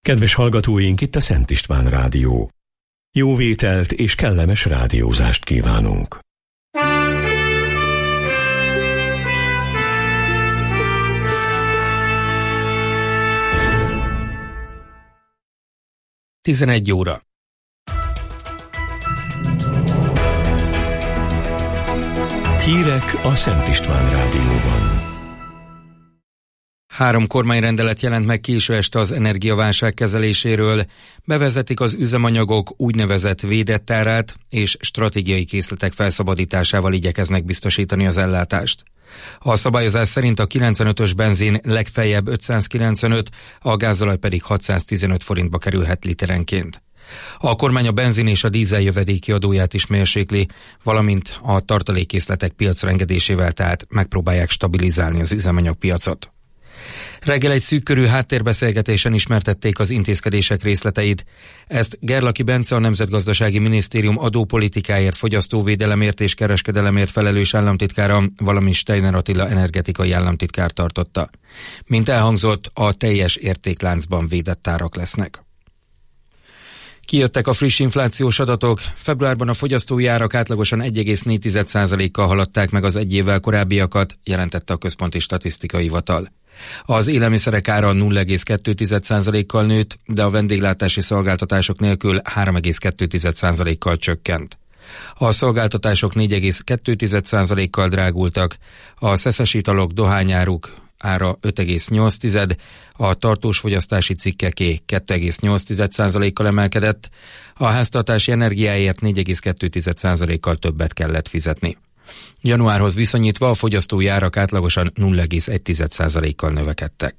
Kedves hallgatóink, itt a Szent István Rádió. Jó vételt és kellemes rádiózást kívánunk. Tizenegy óra. Hírek a Szent István Rádióban. 3 kormányrendelet jelent meg késő este az energiaválság kezeléséről. Bevezetik az üzemanyagok úgynevezett védett árát, és stratégiai készletek felszabadításával igyekeznek biztosítani az ellátást. A szabályozás szerint a 95-ös benzin legfeljebb 595, a gázolaj pedig 615 forintba kerülhet literenként. A kormány a benzin és a dízel jövedéki adóját is mérsékli, valamint a tartalékkészletek piacra engedésével, tehát megpróbálják stabilizálni az üzemanyagpiacot. Reggel egy szűkkörű háttérbeszélgetésen ismertették az intézkedések részleteit. Ezt Gerlaki Bence, a Nemzetgazdasági Minisztérium adópolitikáért, fogyasztóvédelemért és kereskedelemért felelős államtitkára, valamint Steiner Attila energetikai államtitkár tartotta. Mint elhangzott, a teljes értékláncban védett árak lesznek. Kijöttek a friss inflációs adatok. Februárban a fogyasztói árak átlagosan 1,4%-kal haladták meg az egy évvel korábbiakat, jelentette a Központi Statisztikai Hivatal. Az élelmiszerek ára 0,2%-kal nőtt, de a vendéglátási szolgáltatások nélkül 3,2%-kal csökkent. A szolgáltatások 4,2%-kal drágultak, a szeszes italok, dohányáruk ára 5,8%, a tartós fogyasztási cikkeké 2,8%-kal emelkedett, a háztartási energiáért 4,2%-kal többet kellett fizetni. Januárhoz viszonyítva a fogyasztói árak átlagosan 0,1%-kal növekedtek.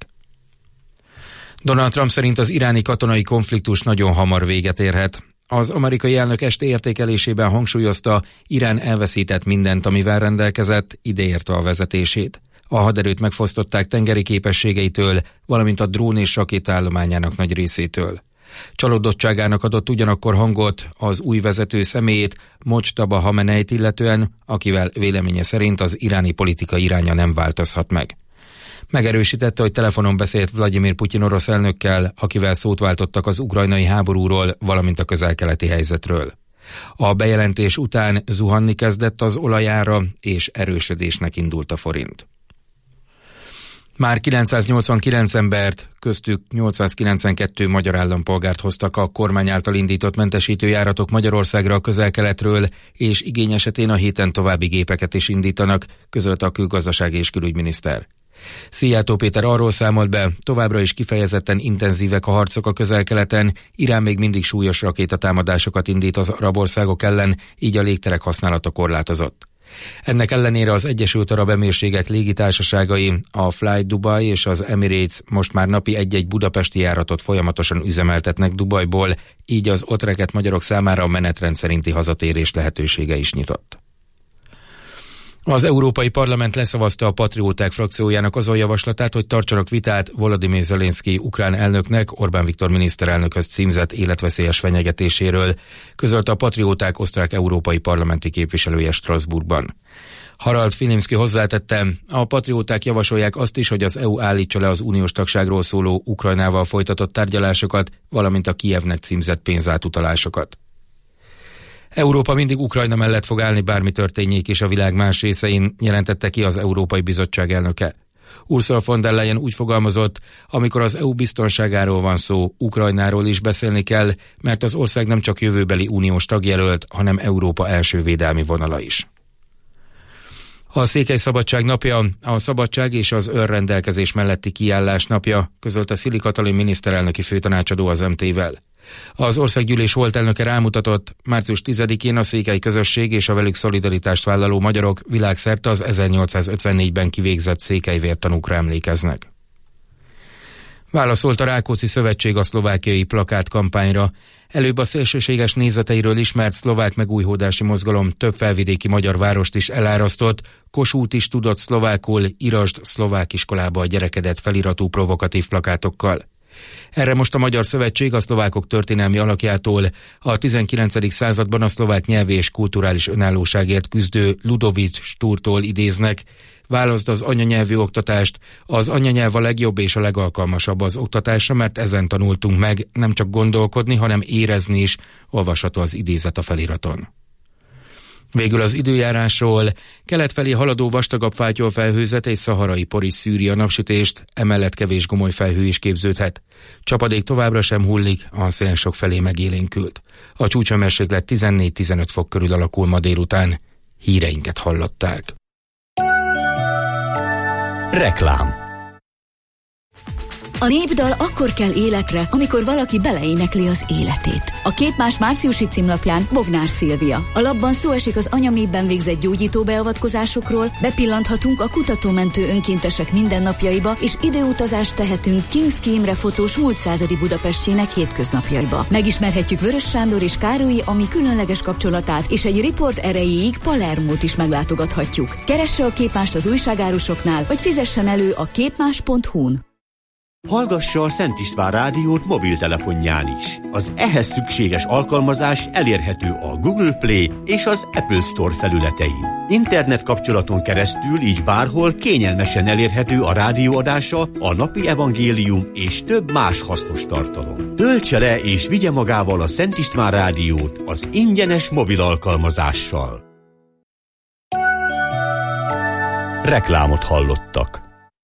Donald Trump szerint az iráni katonai konfliktus nagyon hamar véget érhet. Az amerikai elnök este értékelésében hangsúlyozta, Irán elveszített mindent, amivel rendelkezett, ideértve a vezetését. A haderőt megfosztották tengeri képességeitől, valamint a drón és rakétaállományának nagy részétől. Csalódottságának adott ugyanakkor hangot az új vezető személyét, Mojtaba Hameneit illetően, akivel véleménye szerint az iráni politika iránya nem változhat meg. Megerősítette, hogy telefonon beszélt Vladimir Putyin orosz elnökkel, akivel szót váltottak az ukrajnai háborúról, valamint a közel-keleti helyzetről. A bejelentés után zuhanni kezdett az olajára, és erősödésnek indult a forint. Már 989 embert, köztük 892 magyar állampolgárt hoztak a kormány által indított mentesítő járatok Magyarországra a közel-keletről, és igény esetén a héten további gépeket is indítanak, közölte a külgazdasági és külügyminiszter. Szijjártó Péter arról számolt be, továbbra is kifejezetten intenzívek a harcok a közel-keleten, Irán még mindig súlyos rakétatámadásokat indít az arab országok ellen, így a légterek használata korlátozott. Ennek ellenére az Egyesült Arab Emírségek légitársaságai, a Fly Dubai és az Emirates most már napi egy-egy budapesti járatot folyamatosan üzemeltetnek Dubajból, így az ott rekedt magyarok számára a menetrend szerinti hazatérés lehetősége is nyitott. Az Európai Parlament leszavazta a Patrióták frakciójának azon javaslatát, hogy tartsanak vitát Volodymyr Zelenszky ukrán elnöknek Orbán Viktor miniszterelnökhöz címzett életveszélyes fenyegetéséről, közölte a Patrióták osztrák európai parlamenti képviselője Strasbourgban. Harald Vilimsky hozzátette, a patrióták javasolják azt is, hogy az EU állítsa le az uniós tagságról szóló Ukrajnával folytatott tárgyalásokat, valamint a Kijevnek címzett pénzátutalásokat. Európa mindig Ukrajna mellett fog állni, bármi történjék is a világ más részein, jelentette ki az Európai Bizottság elnöke. Ursula von der Leyen úgy fogalmazott, amikor az EU biztonságáról van szó, Ukrajnáról is beszélni kell, mert az ország nem csak jövőbeli uniós tagjelölt, hanem Európa első védelmi vonala is. A Székely Szabadság napja, a szabadság és az önrendelkezés melletti kiállás napja, közölte Szili Katalin miniszterelnöki főtanácsadó az MT-vel. Az országgyűlés volt elnöke rámutatott, március 10-én a székely közösség és a velük szolidaritást vállaló magyarok világszerte az 1854-ben kivégzett székelyvértanúkra emlékeznek. Válaszolt a Rákóczi Szövetség a szlovákiai plakátkampányra. Előbb a szélsőséges nézeteiről ismert szlovák megújhódási mozgalom több felvidéki magyar várost is elárasztott, Kossuth is tudott szlovákul, írasd szlovák iskolába a gyerekedet feliratú provokatív plakátokkal. Erre most a Magyar Szövetség a szlovákok történelmi alakjától a 19. században a szlovák nyelvi és kulturális önállóságért küzdő Ludovic Turtól idéznek. Válaszd az anyanyelvű oktatást, az anyanyelv a legjobb és a legalkalmasabb az oktatásra, mert ezen tanultunk meg nem csak gondolkodni, hanem érezni is, olvasható az idézet a feliraton. Végül az időjárásról: kelet felé haladó vastagabb fátyolfelhőzet és szaharai por is szűri a napsütést, emellett kevés gomoly felhő is képződhet. Csapadék továbbra sem hullik, a szél sok felé megélénkült. A csúcshőmérséklet 14-15 fok körül alakul ma délután. Híreinket hallották. Reklám. A népdal akkor kell életre, amikor valaki beleénekli az életét. A Képmás márciusi címlapján Bognár Szilvia. A lapban szó esik az anyaméhben végzett gyógyító beavatkozásokról, bepillanthatunk a kutatómentő önkéntesek mindennapjaiba, és időutazást tehetünk Kinszki Imre fotós múlt századi Budapestjének hétköznapjaiba. Megismerhetjük Vörös Sándor és Károlyi Ami különleges kapcsolatát, és egy riport erejéig Palermót is meglátogathatjuk. Keresse a Képmást az újságárusoknál, vagy fizessen elő a képmás.hu-n. Hallgassa a Szent István rádiót mobiltelefonján is. Az ehhez szükséges alkalmazás elérhető a Google Play és az Apple Store felületein. Internet kapcsolaton keresztül így bárhol kényelmesen elérhető a rádióadása, a napi evangélium és több más hasznos tartalom. Töltse le és vigye magával a Szent István rádiót az ingyenes mobil alkalmazással. Reklámot hallottak.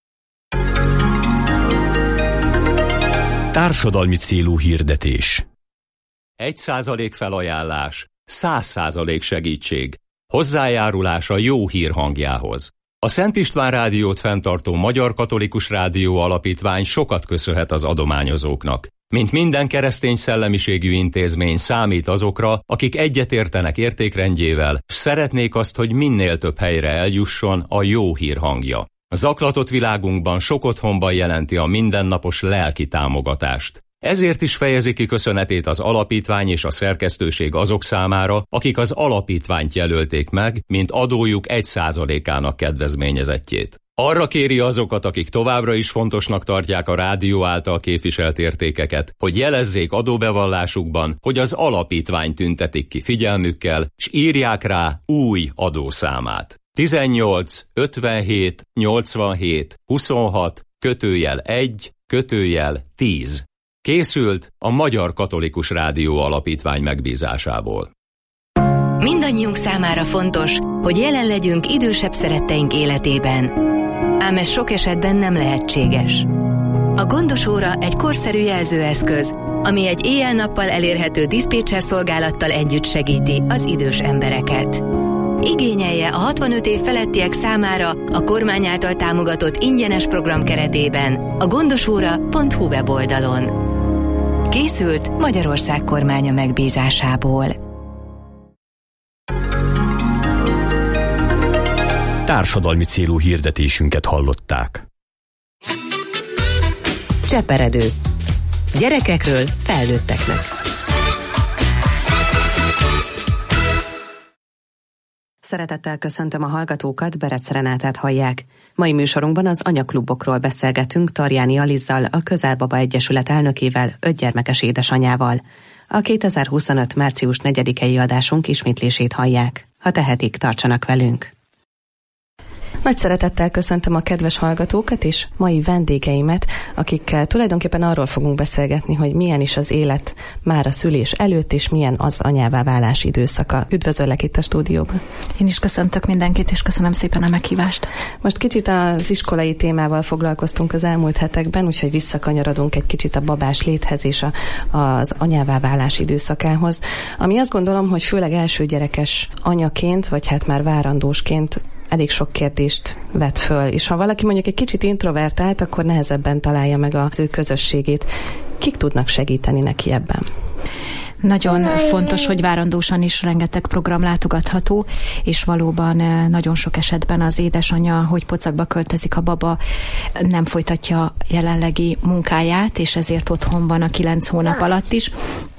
Társadalmi célú hirdetés. 1% felajánlás, 100% segítség. Hozzájárulás a jó hír hangjához. A Szent István rádiót fenntartó Magyar Katolikus Rádió Alapítvány sokat köszönhet az adományozóknak. Mint minden keresztény szellemiségű intézmény, számít azokra, akik egyetértenek értékrendjével, s szeretnék azt, hogy minél több helyre eljusson a jó hír hangja. A zaklatott világunkban sok otthonban jelenti a mindennapos lelki támogatást. Ezért is fejezi ki köszönetét az alapítvány és a szerkesztőség azok számára, akik az alapítványt jelölték meg, mint adójuk 1%-ának kedvezményezettjét. Arra kéri azokat, akik továbbra is fontosnak tartják a rádió által képviselt értékeket, hogy jelezzék adóbevallásukban, hogy az alapítvány tüntetik ki figyelmükkel, s írják rá új adószámát. 18 57 87 26 /1 /10. Készült a Magyar Katolikus Rádió Alapítvány megbízásából. Mindannyiunk számára fontos, hogy jelen legyünk idősebb szeretteink életében. Ám ez sok esetben nem lehetséges. A Gondos óra egy korszerű jelzőeszköz, ami egy éjjel-nappal elérhető diszpécser szolgálattal együtt segíti az idős embereket. Igényelje a 65 év felettiek számára a kormány által támogatott ingyenes program keretében a gondosóra.hu weboldalon. Készült Magyarország kormánya megbízásából. Társadalmi célú hirdetésünket hallották. Cseperedő. Gyerekekről felnőtteknek. Szeretettel köszöntöm a hallgatókat, Berec Renátát hallják. Mai műsorunkban az anyaklubokról beszélgetünk Tarjáni Alizzal, a Közelbaba Egyesület elnökével, 5 gyermekes édesanyjával. A 2025. március 4-i adásunk ismétlését hallják. Ha tehetik, tartsanak velünk. Nagy szeretettel köszöntöm a kedves hallgatókat és mai vendégeimet, akikkel tulajdonképpen arról fogunk beszélgetni, hogy milyen is az élet már a szülés előtt, és milyen az anyává válás időszaka. Üdvözöllek itt a stúdióban. Én is köszöntök mindenkit, és köszönöm szépen a meghívást. Most kicsit az iskolai témával foglalkoztunk az elmúlt hetekben, úgyhogy visszakanyarodunk egy kicsit a babás léthez és az anyává válás időszakához, ami azt gondolom, hogy főleg elsőgyerekes anyaként, vagy hát már várandósként elég sok kérdést vet föl, és ha valaki mondjuk egy kicsit introvertált, akkor nehezebben találja meg az ő közösségét. Kik tudnak segíteni neki ebben? Nagyon fontos, hogy várandósan is rengeteg program látogatható, és valóban nagyon sok esetben az édesanyja, hogy pocakba költözik, a baba nem folytatja jelenlegi munkáját, és ezért otthon van a 9 hónap alatt is.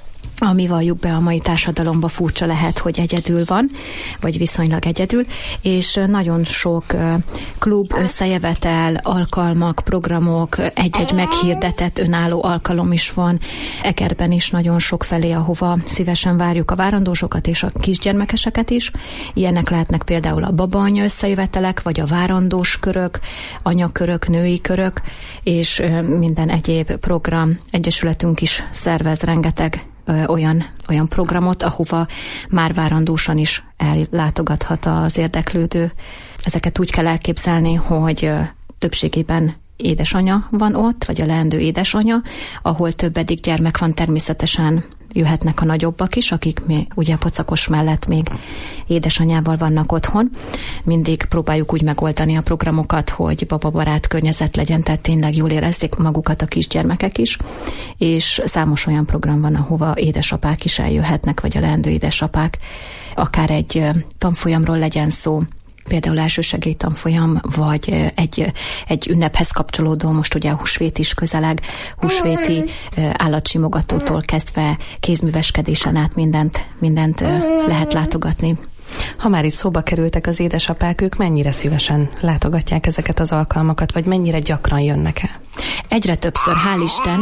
ami valljuk be a mai társadalomban furcsa lehet, hogy egyedül van, vagy viszonylag egyedül, és nagyon sok klub, összejövetel, alkalmak, programok, egy-egy meghirdetett önálló alkalom is van. Egerben is nagyon sok felé, ahova szívesen várjuk a várandósokat és a kisgyermekeseket is. Ilyenek lehetnek például a baba-anya összejövetelek, vagy a várandós körök, anyakörök, női körök, és minden egyéb program. Egyesületünk is szervez rengeteg olyan programot, ahova már várandósan is ellátogathat az érdeklődő. Ezeket úgy kell elképzelni, hogy többségében édesanya van ott, vagy a leendő édesanya, ahol többedik gyermek van, természetesen jöhetnek a nagyobbak is, akik ugye pocakos mellett még édesanyával vannak otthon. Mindig próbáljuk úgy megoldani a programokat, hogy bababarát környezet legyen, tehát tényleg jól érezzék magukat a kisgyermekek is, és számos olyan program van, ahova édesapák is eljöhetnek, vagy a leendő édesapák. Akár egy tanfolyamról legyen szó, például elsősegély tanfolyam, vagy egy ünnephez kapcsolódó, most ugye a húsvét is közeleg, húsvéti állatsimogatótól kezdve kézműveskedésen át mindent lehet látogatni. Ha már itt szóba kerültek az édesapák, ők mennyire szívesen látogatják ezeket az alkalmakat, vagy mennyire gyakran jönnek el? Egyre többször, hál' Isten.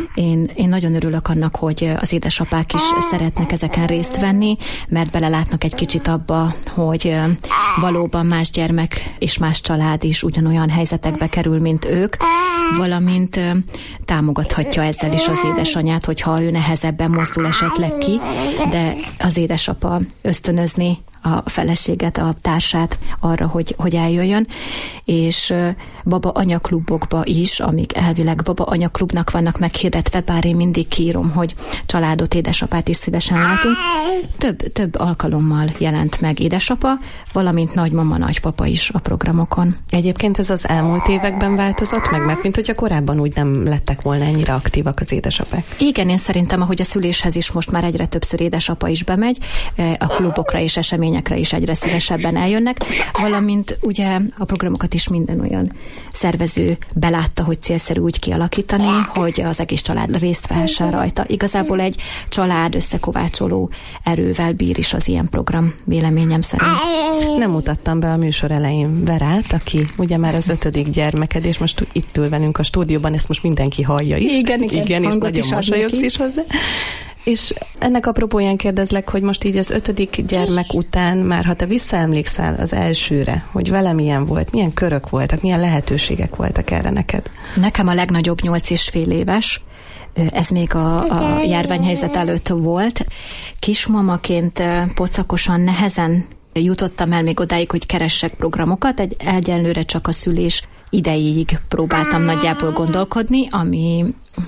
Én nagyon örülök annak, hogy az édesapák is szeretnek ezeken részt venni, mert belelátnak egy kicsit abba, hogy valóban más gyermek és más család is ugyanolyan helyzetekbe kerül, mint ők, valamint támogathatja ezzel is az édesanyát, hogyha ő nehezebben mozdul esetleg ki, de az édesapa ösztönözni a feleséget, a társát arra, hogy eljöjjön, és baba-anya klubokba is, amik elvileg baba-anya klubnak vannak meghirdetve, bár én mindig kiírom, hogy családot, édesapát is szívesen látunk. Több alkalommal jelent meg édesapa, valamint nagymama, nagypapa is a programokon. Egyébként ez az elmúlt években változott meg, mert mint hogyha korábban úgy nem lettek volna ennyire aktívak az édesapák. Igen, én szerintem, ahogy a szüléshez is most már egyre többször édesapa is bemegy, a klubokra és eseményekre is egyre szívesebben eljönnek, valamint ugye a programokat is minden olyan szervező belátta, hogy célszerű úgy kialakítani, hogy az egész család részt vehessen rajta. Igazából egy család összekovácsoló erővel bír is az ilyen program, véleményem szerint. Nem mutattam be a műsor elején Verát, aki ugye már az 5. gyermeked, és most itt ül velünk a stúdióban, ezt most mindenki hallja is. Igen, és nagyon mosolyogsz is hozzá. És ennek apropóján kérdezlek, hogy most így az 5. gyermek után már, ha te visszaemlékszel az elsőre, hogy vele milyen volt, milyen körök voltak, milyen lehetőségek voltak erre neked? Nekem a legnagyobb 8,5 éves, ez még a járványhelyzet előtt volt. Kismamaként pocakosan nehezen jutottam el még odáig, hogy keressek programokat, egyenlőre csak a szülés ideig próbáltam nagyjából gondolkodni, ami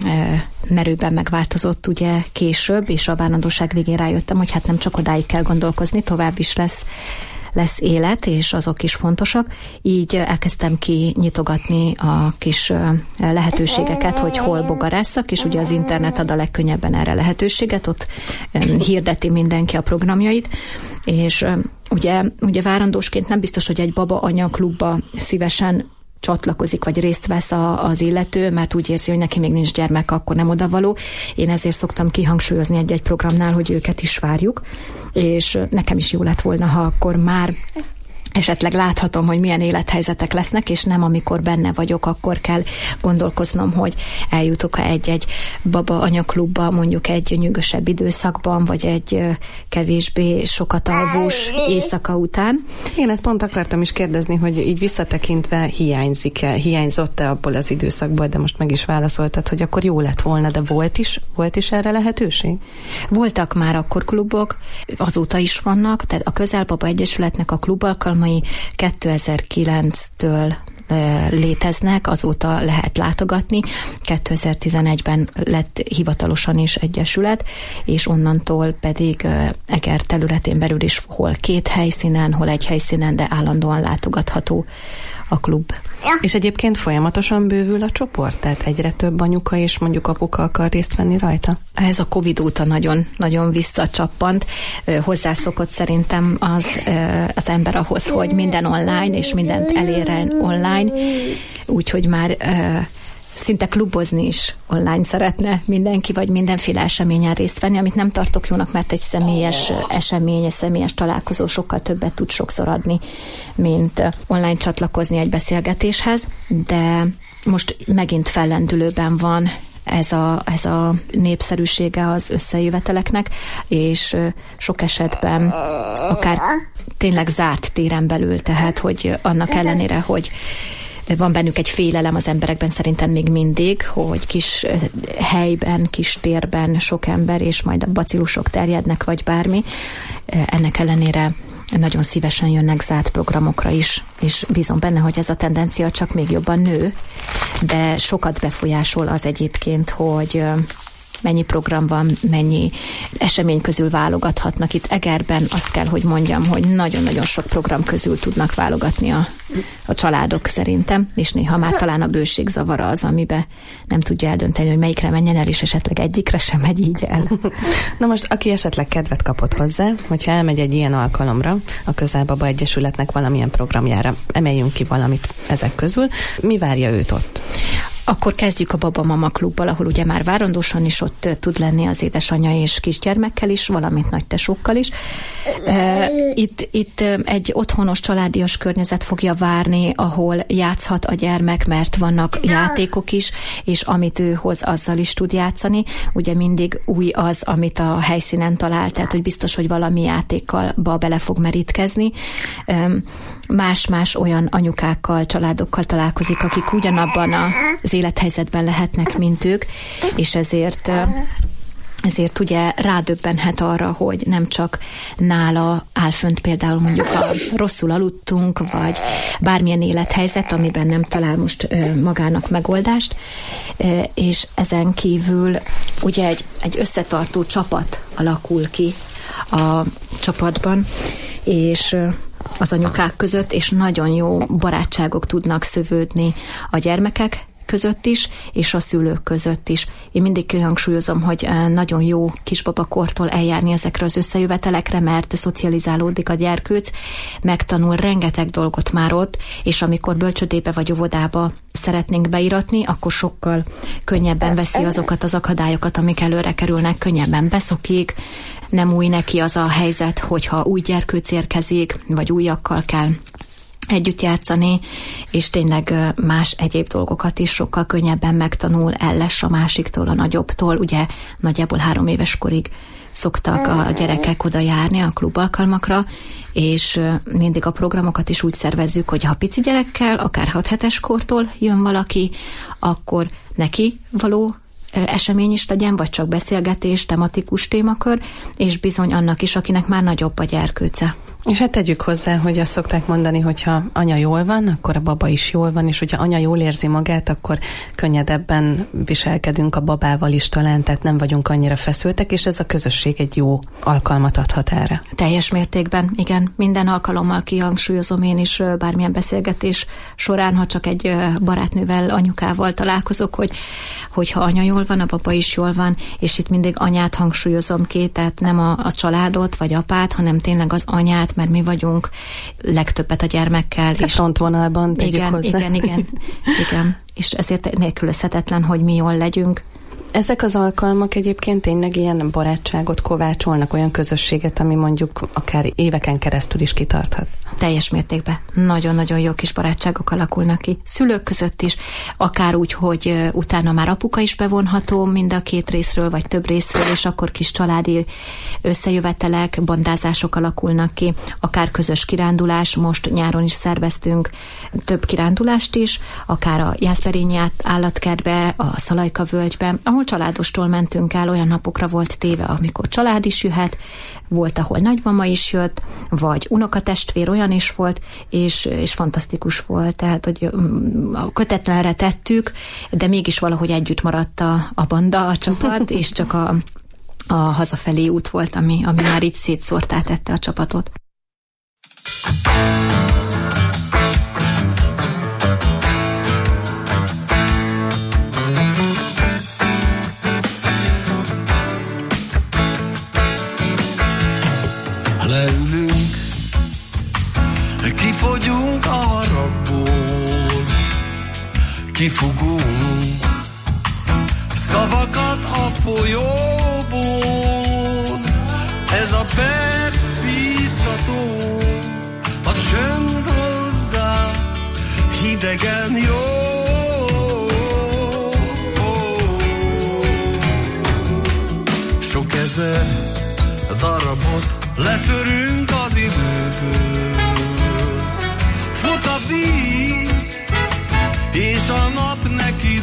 merőben megváltozott ugye később, és a várandóság végén rájöttem, hogy hát nem csak odáig kell gondolkozni, tovább is lesz élet, és azok is fontosak. Így elkezdtem kinyitogatni a kis lehetőségeket, hogy hol bogarásszak, és ugye az internet ad a legkönnyebben erre lehetőséget, ott hirdeti mindenki a programjait, és ugye várandósként nem biztos, hogy egy baba-anya klubba szívesen csatlakozik, vagy részt vesz az illető, mert úgy érzi, hogy neki még nincs gyermek, akkor nem odavaló. Én ezért szoktam kihangsúlyozni egy-egy programnál, hogy őket is várjuk, és nekem is jó lett volna, ha akkor már esetleg láthatom, hogy milyen élethelyzetek lesznek, és nem amikor benne vagyok, akkor kell gondolkoznom, hogy eljutok-e egy baba-anya klubba, mondjuk egy nyűgösebb időszakban, vagy egy kevésbé sokat alvós éjszaka után. Én ezt pont akartam is kérdezni, hogy így visszatekintve hiányzott-e abból az időszakból, de most meg is válaszoltad, hogy akkor jó lett volna, de volt is erre lehetőség? Voltak már akkor klubok, azóta is vannak, tehát a Közelbaba Egyesületnek a klubalkalmai 2009-től léteznek, azóta lehet látogatni. 2011-ben lett hivatalosan is egyesület, és onnantól pedig Eger területén belül is hol 2 helyszínen, hol 1 helyszínen, de állandóan látogatható a klub. És egyébként folyamatosan bővül a csoport? Tehát egyre több anyuka és mondjuk apuka akar részt venni rajta? Ez a Covid óta nagyon, nagyon visszacsappant. Hozzászokott szerintem az ember ahhoz, hogy minden online, és mindent elérjen online. Úgyhogy már szinte klubozni is online szeretne mindenki, vagy mindenféle eseményen részt venni, amit nem tartok jónak, mert egy személyes esemény, egy személyes találkozó sokkal többet tud sokszor adni, mint online csatlakozni egy beszélgetéshez, de most megint fellendülőben van ez a népszerűsége az összejöveteleknek, és sok esetben akár tényleg zárt téren belül, tehát hogy annak ellenére, hogy van bennük egy félelem az emberekben szerintem még mindig, hogy kis helyben, kis térben sok ember, és majd a bacillusok terjednek, vagy bármi. Ennek ellenére nagyon szívesen jönnek zárt programokra is, és bízom benne, hogy ez a tendencia csak még jobban nő, de sokat befolyásol az egyébként, hogy mennyi program van, mennyi esemény közül válogathatnak. Itt Egerben azt kell, hogy mondjam, hogy nagyon-nagyon sok program közül tudnak válogatni a családok szerintem, és néha már talán a bőség zavara az, amiben nem tudja eldönteni, hogy melyikre menjen el, és esetleg egyikre sem megy így el. Na most, aki esetleg kedvet kapott hozzá, hogyha elmegy egy ilyen alkalomra, a Közel-Baba Egyesületnek valamilyen programjára, emeljünk ki valamit ezek közül, mi várja őt ott? Akkor kezdjük a Baba-Mama klubbal, ahol ugye már várandósan is ott tud lenni az édesanyja és kisgyermekkel is, valamint nagytesókkal is. Itt egy otthonos, családias környezet fogja várni, ahol játszhat a gyermek, mert vannak játékok is, és amit ő hoz, azzal is tud játszani. Ugye mindig új az, amit a helyszínen talál, tehát hogy biztos, hogy valami játékkal bele fog merítkezni. Más-más olyan anyukákkal, családokkal találkozik, akik ugyanabban az élethelyzetben lehetnek, mint ők, és ezért ugye rádöbbenhet arra, hogy nem csak nála áll fönt például mondjuk a rosszul aludtunk, vagy bármilyen élethelyzet, amiben nem talál most magának megoldást, és ezen kívül ugye egy összetartó csapat alakul ki a csapatban, és az anyukák között, és nagyon jó barátságok tudnak szövődni a gyermekek között is, és a szülők között is. Én mindig kihangsúlyozom, hogy nagyon jó kisbabakortól eljárni ezekre az összejövetelekre, mert szocializálódik a gyerkőc, megtanul rengeteg dolgot már ott, és amikor bölcsödébe vagy óvodába szeretnénk beiratni, akkor sokkal könnyebben veszi azokat az akadályokat, amik előre kerülnek, könnyebben beszokik, nem új neki az a helyzet, hogyha új gyerkőc érkezik, vagy újakkal kell együtt játszani, és tényleg más egyéb dolgokat is sokkal könnyebben megtanul, elless a másiktól, a nagyobbtól. Ugye nagyjából 3 éves korig szoktak a gyerekek oda járni a klubalkalmakra, és mindig a programokat is úgy szervezzük, hogy ha pici gyerekkel, akár 6 hetes kortól jön valaki, akkor neki való esemény is legyen, vagy csak beszélgetés, tematikus témakör, és bizony annak is, akinek már nagyobb a gyerkőce. És hát tegyük hozzá, hogy azt szokták mondani, hogyha anya jól van, akkor a baba is jól van, és hogyha anya jól érzi magát, akkor könnyedebben viselkedünk a babával is talán, tehát nem vagyunk annyira feszültek, és ez a közösség egy jó alkalmat adhat erre. Teljes mértékben, igen. Minden alkalommal kihangsúlyozom én is bármilyen beszélgetés során, ha csak egy barátnővel, anyukával találkozok, hogyha anya jól van, a baba is jól van, és itt mindig anyát hangsúlyozom ki, tehát nem a családot vagy apát, hanem tényleg az anyát, mert mi vagyunk legtöbbet a gyermekkel. A frontvonalban tegyük hozzá. Igen. És ezért nélkülözhetetlen, hogy mi jól legyünk. Ezek az alkalmak egyébként tényleg ilyen barátságot kovácsolnak, olyan közösséget, ami mondjuk akár éveken keresztül is kitarthat. Teljes mértékben. Nagyon-nagyon jó kis barátságok alakulnak ki. Szülők között is, akár úgy, hogy utána már apuka is bevonható mind a 2 részről, vagy több részről, és akkor kis családi összejövetelek, bandázások alakulnak ki, akár közös kirándulás. Most nyáron is szerveztünk több kirándulást is, akár a Jászberényi állatkertbe, a Szalajka völgybe, ahol családostól mentünk el, olyan napokra volt téve, amikor család is jöhet, volt, ahol nagymama is jött, vagy unokatestvér, olyan is volt, és fantasztikus volt, tehát, hogy kötetlenre tettük, de mégis valahogy együtt maradt a banda, a csapat, és csak a hazafelé út volt, ami már így szétszórtá tette a csapatot. Leülünk, kifogyunk a haragból, kifogunk szavakat a folyóból. Ez a perc bíztató, a csönd hozzá hidegen jó. Sok ezer darabot letörünk az időből. Fut a víz, és a nap neki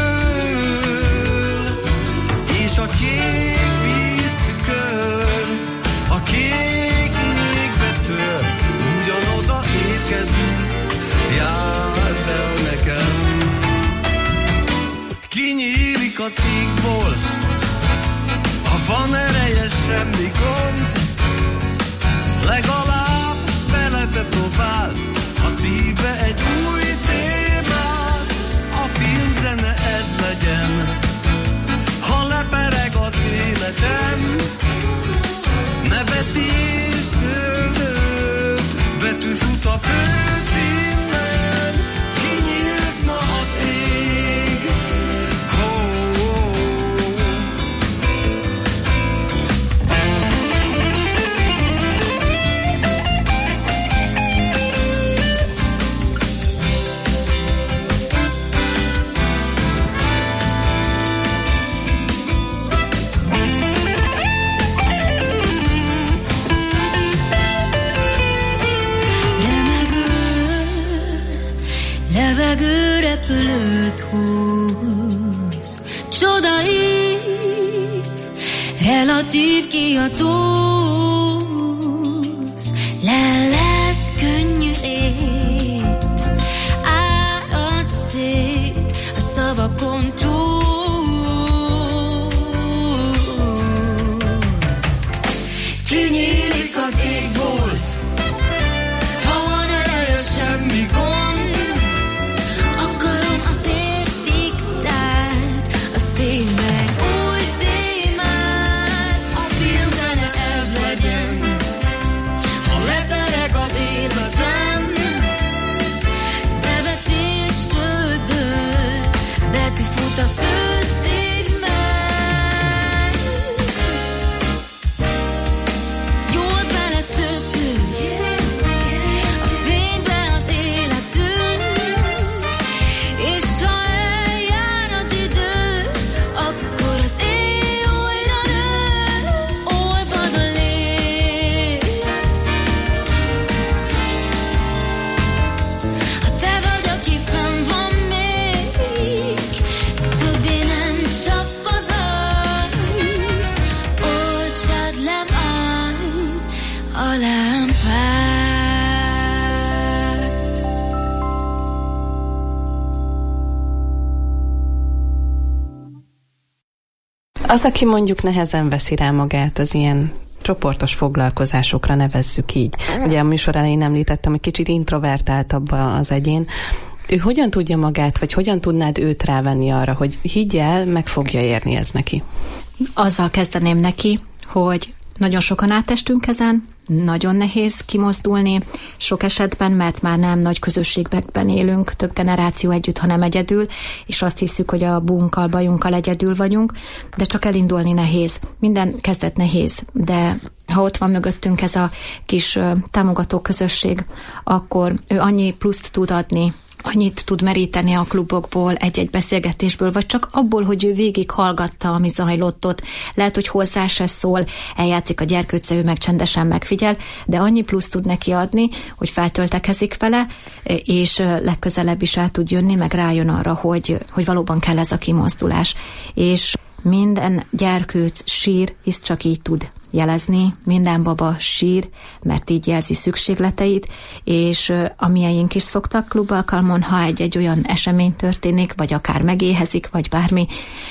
dől, és a kék víztükör a kék égbe tör. Ugyanoda érkezünk, jár fel nekem. Kinyílik az égbolt, ha van ereje, semmi gond, legalább velete tovább a szíve egy új témát. A filmzene ez legyen, ha lepereg az életem, nevetés tőlő, betű fut a főcímen, kinyílt ma az ég. Levegő repülőt húz, csoda ív, relatív kiadóz, lelet könnyű lét, árad szét a szavakon túl. Kinyílik az égbolt, ha van ereje, semmi gond, Az, aki mondjuk nehezen veszi rá magát az ilyen csoportos foglalkozásokra, nevezzük így. Ugye a műsor elején említettem, hogy kicsit introvertáltabb az egyén. Ő hogyan tudja magát, vagy hogyan tudnád őt rávenni arra, hogy higgy el, meg fogja érni ez neki? Azzal kezdeném neki, hogy nagyon sokan átestünk ezen, nagyon nehéz kimozdulni, sok esetben, mert már nem nagy közösségben élünk, több generáció együtt, hanem egyedül, és azt hiszük, hogy a bunkkal, bajunkkal egyedül vagyunk, de csak elindulni nehéz. Minden kezdet nehéz, de ha ott van mögöttünk ez a kis támogató közösség, akkor ő annyi pluszt tud adni, annyit tud meríteni a klubokból, egy-egy beszélgetésből, vagy csak abból, hogy ő végig hallgatta, ami zajlott ott. Lehet, hogy hozzá se szól, eljátszik a gyerkőce, ő meg csendesen megfigyel, de annyi plusz tud neki adni, hogy feltöltekezik vele, és legközelebb is el tud jönni, meg rájön arra, hogy valóban kell ez a kimozdulás. És minden gyerkőc sír, hisz csak így tud jelezni, minden baba sír, mert így jelzi szükségleteit, és a mieink is szoktak klubalkalmon, ha egy olyan esemény történik, vagy akár megéhezik, vagy bármi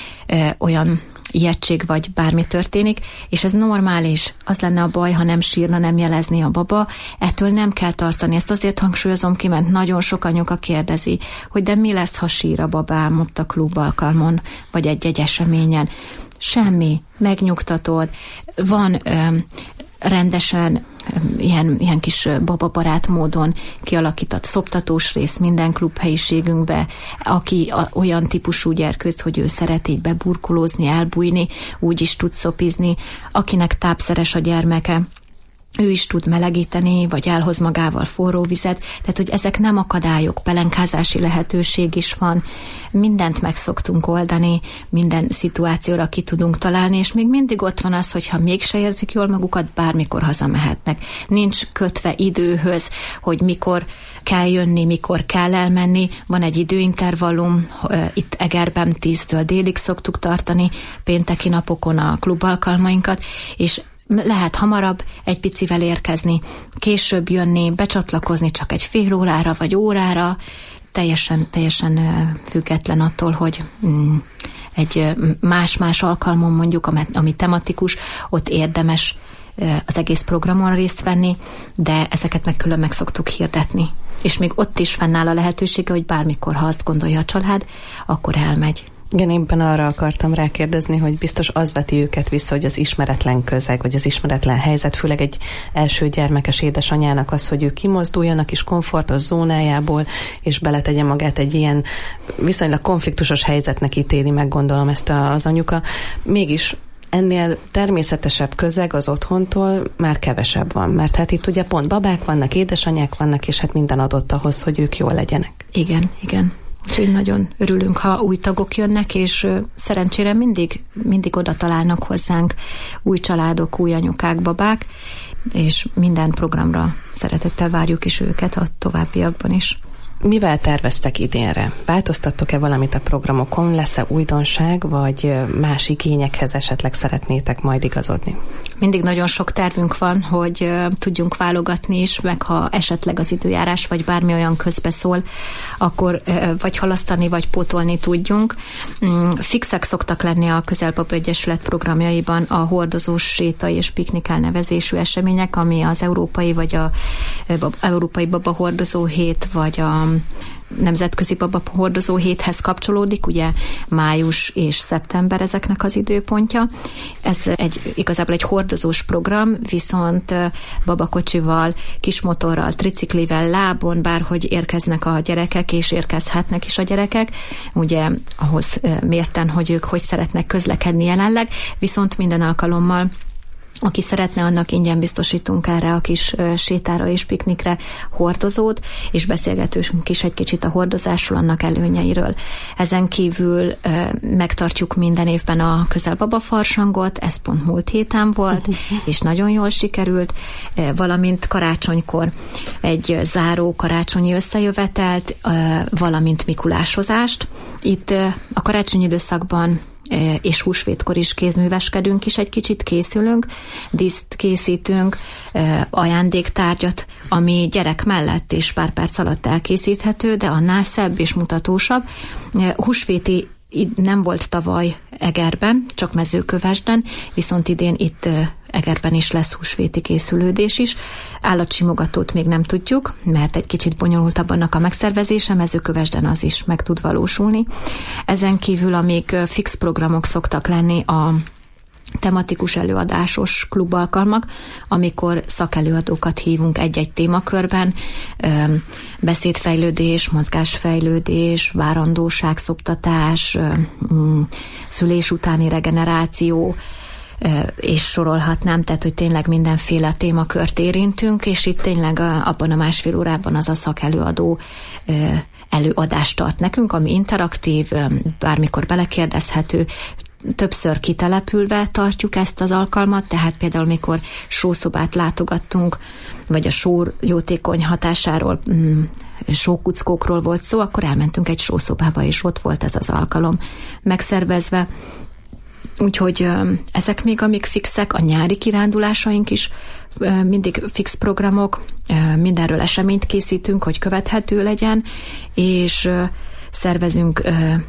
olyan ijegység, vagy bármi történik, és ez normális. Az lenne a baj, ha nem sírna, nem jelezni a baba. Ettől nem kell tartani. Ezt azért hangsúlyozom ki, mert nagyon sok anyuka kérdezi, hogy de mi lesz, ha sír a babám ott a klubalkalmon, vagy egy-egy eseményen. Semmi, megnyugtatod, van rendesen ilyen kis bababarát módon kialakított szoptatós rész minden klubhelyiségünkbe, aki olyan típusú gyerkőc, hogy ő szeret így beburkolózni, elbújni, úgy is tud szopizni, akinek tápszeres a gyermeke, ő is tud melegíteni, vagy elhoz magával forró vizet, tehát hogy ezek nem akadályok, pelenkázási lehetőség is van, mindent meg szoktunk oldani, minden szituációra ki tudunk találni, és még mindig ott van az, hogyha mégse érzik jól magukat, bármikor hazamehetnek. Nincs kötve időhöz, hogy mikor kell jönni, mikor kell elmenni, van egy időintervallum, itt Egerben 10-től délig szoktuk tartani, pénteki napokon a klubalkalmainkat, és lehet hamarabb egy picivel érkezni, később jönni, becsatlakozni csak egy fél órára vagy órára, teljesen független attól, hogy egy más-más alkalmon mondjuk, ami tematikus, ott érdemes az egész programon részt venni, de ezeket meg külön meg szoktuk hirdetni. És még ott is fennáll a lehetősége, hogy bármikor, ha azt gondolja a család, akkor elmegy. Igen, éppen arra akartam rákérdezni, hogy biztos az veti őket vissza, hogy az ismeretlen közeg, vagy az ismeretlen helyzet, főleg egy első gyermekes édesanyának az, hogy ők kimozduljanak is komfortos zónájából, és beletegye magát egy ilyen viszonylag konfliktusos helyzetnek ítéli meg, gondolom ezt az anyuka. Mégis ennél természetesebb közeg az otthontól már kevesebb van, mert hát itt ugye pont babák vannak, édesanyák vannak, és hát minden adott ahhoz, hogy ők jól legyenek. Igen. Úgyhogy nagyon örülünk, ha új tagok jönnek, és szerencsére mindig oda találnak hozzánk új családok, új anyukák, babák, és minden programra szeretettel várjuk is őket a továbbiakban is. Mivel terveztek idénre? Változtattok-e valamit a programokon? Lesz-e újdonság, vagy más igényekhez esetleg szeretnétek majd igazodni? Mindig nagyon sok tervünk van, hogy tudjunk válogatni is, meg ha esetleg az időjárás, vagy bármi olyan közbeszól, akkor vagy halasztani, vagy pótolni tudjunk. Fixek szoktak lenni a Közel-Baba Egyesület programjaiban a hordozós séta és piknik elnevezésű események, ami az európai, vagy a Európai Baba Hordozó Hét, vagy a Nemzetközi Baba Hordozó Héthez kapcsolódik, ugye május és szeptember ezeknek az időpontja. Ez igazából egy hordozós program, viszont babakocsival, kismotorral, triciklivel, lábon, bárhogy érkeznek a gyerekek, és érkezhetnek is a gyerekek, ugye ahhoz mérten, hogy ők hogy szeretnek közlekedni jelenleg, viszont minden alkalommal aki szeretne, annak ingyen biztosítunk erre a kis sétára és piknikre hordozót, és beszélgetünk is egy kicsit a hordozásról, annak előnyeiről. Ezen kívül megtartjuk minden évben a Közel-Baba farsangot, ez pont múlt héten volt, és nagyon jól sikerült, valamint karácsonykor egy záró karácsonyi összejövetelt, valamint mikulásozást. Itt a karácsonyi időszakban és húsvétkor is kézműveskedünk is, egy kicsit készülünk, díszt készítünk, ajándéktárgyat, ami gyerek mellett és pár perc alatt elkészíthető, de annál szebb és mutatósabb. Húsvéti nem volt tavaly Egerben, csak Mezőkövesden, viszont idén itt Egerben is lesz húsvéti készülődés is. Állatsimogatót még nem tudjuk, mert egy kicsit bonyolultabb annak a megszervezése, Mezőkövesden az is meg tud valósulni. Ezen kívül, amíg fix programok szoktak lenni, a tematikus előadásos klubalkalmak, amikor szakelőadókat hívunk egy-egy témakörben, beszédfejlődés, mozgásfejlődés, várandóság, szoptatás, szülés utáni regeneráció, és sorolhatnám, tehát, hogy tényleg mindenféle témakört érintünk, és itt tényleg abban a másfél órában az a szakelőadó előadást tart nekünk, ami interaktív, bármikor belekérdezhető, többször kitelepülve tartjuk ezt az alkalmat, tehát például mikor sószobát látogattunk, vagy a só jótékony hatásáról, sókuckókról volt szó, akkor elmentünk egy sószobába, és ott volt ez az alkalom megszervezve. Úgyhogy ezek még amik fixek, a nyári kirándulásaink is mindig fix programok, mindenről eseményt készítünk, hogy követhető legyen, és szervezünk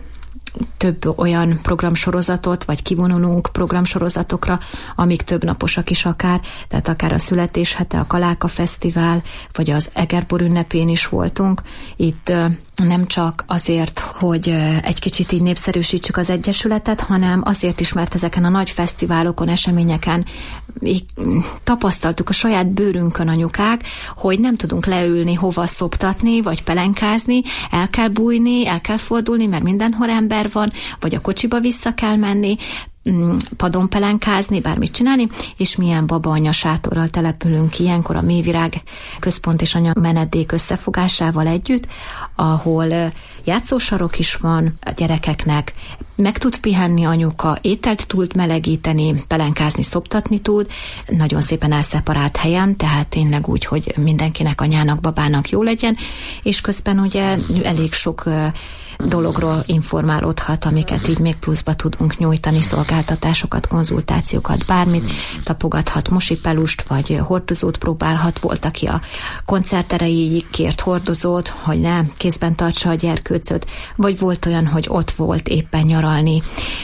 több olyan programsorozatot, vagy kivonulunk programsorozatokra, amik több naposak is akár, tehát akár a születéshete, a Kaláka Fesztivál, vagy az Egerbor ünnepén is voltunk. Itt nem csak azért, hogy egy kicsit így népszerűsítsük az Egyesületet, hanem azért is, mert ezeken a nagy fesztiválokon, eseményeken tapasztaltuk a saját bőrünkön anyukák, hogy nem tudunk leülni, hova szoptatni, vagy pelenkázni, el kell bújni, el kell fordulni, mert mindenhol ember van, vagy a kocsiba vissza kell menni, padon pelenkázni, bármit csinálni, és milyen baba-anya sátorral települünk ilyenkor a Mélyvirág Központ és Anya Menedék összefogásával együtt, ahol játszósarok is van a gyerekeknek, meg tud pihenni anyuka, ételt tud melegíteni, pelenkázni, szoptatni tud, nagyon szépen elszeparált helyen, tehát tényleg úgy, hogy mindenkinek, anyának, babának jó legyen, és közben ugye elég sok dologról informálódhat, amiket így még pluszba tudunk nyújtani, szolgáltatásokat, konzultációkat, bármit, tapogathat mosipelust, vagy hordozót próbálhat. Volt, aki a koncert erejéig kért hordozót, hogy ne kézben tartsa a gyerkőcöt, vagy volt olyan, hogy ott volt éppen nyaralni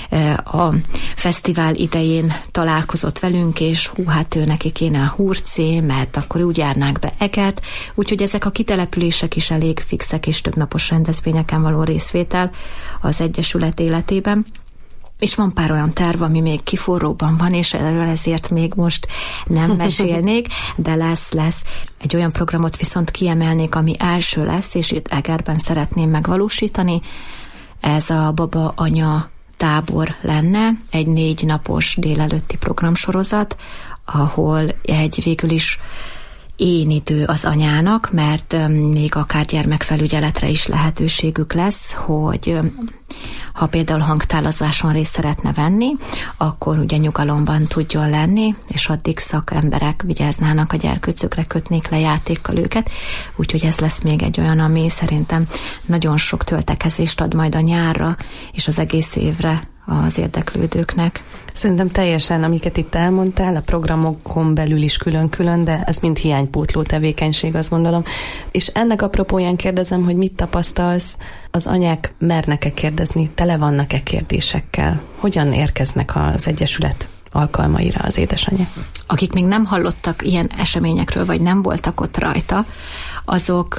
a fesztivál idején, találkozott velünk, és hát ő neki kéne a hurcé, mert akkor úgy járnák be Eget, úgyhogy ezek a kitelepülések is elég fixek, és többnapos rendezvényeken való részvétel az Egyesület életében. És van pár olyan terv, ami még kiforróban van, és erről ezért még most nem mesélnék, de lesz. Egy olyan programot viszont kiemelnék, ami első lesz, és itt Egerben szeretném megvalósítani. Ez a baba-anya tábor lenne, egy 4 napos délelőtti programsorozat, ahol végül is én idő az anyának, mert még akár gyermekfelügyeletre is lehetőségük lesz, hogy ha például hangtálazáson részt szeretne venni, akkor ugye nyugalomban tudjon lenni, és addig szakemberek vigyáznának a gyerkőcökre, kötnék le játékkal őket. Úgyhogy ez lesz még egy olyan, ami szerintem nagyon sok töltekezést ad majd a nyárra, és az egész évre az érdeklődőknek. Szerintem teljesen, amiket itt elmondtál, a programokon belül is külön-külön, de ez mind hiánypótló tevékenység, azt gondolom. És ennek apropóján kérdezem, hogy mit tapasztalsz, az anyák mernek-e kérdezni, tele vannak-e kérdésekkel? Hogyan érkeznek az Egyesület alkalmaira az édesanyák? Akik még nem hallottak ilyen eseményekről, vagy nem voltak ott rajta, azok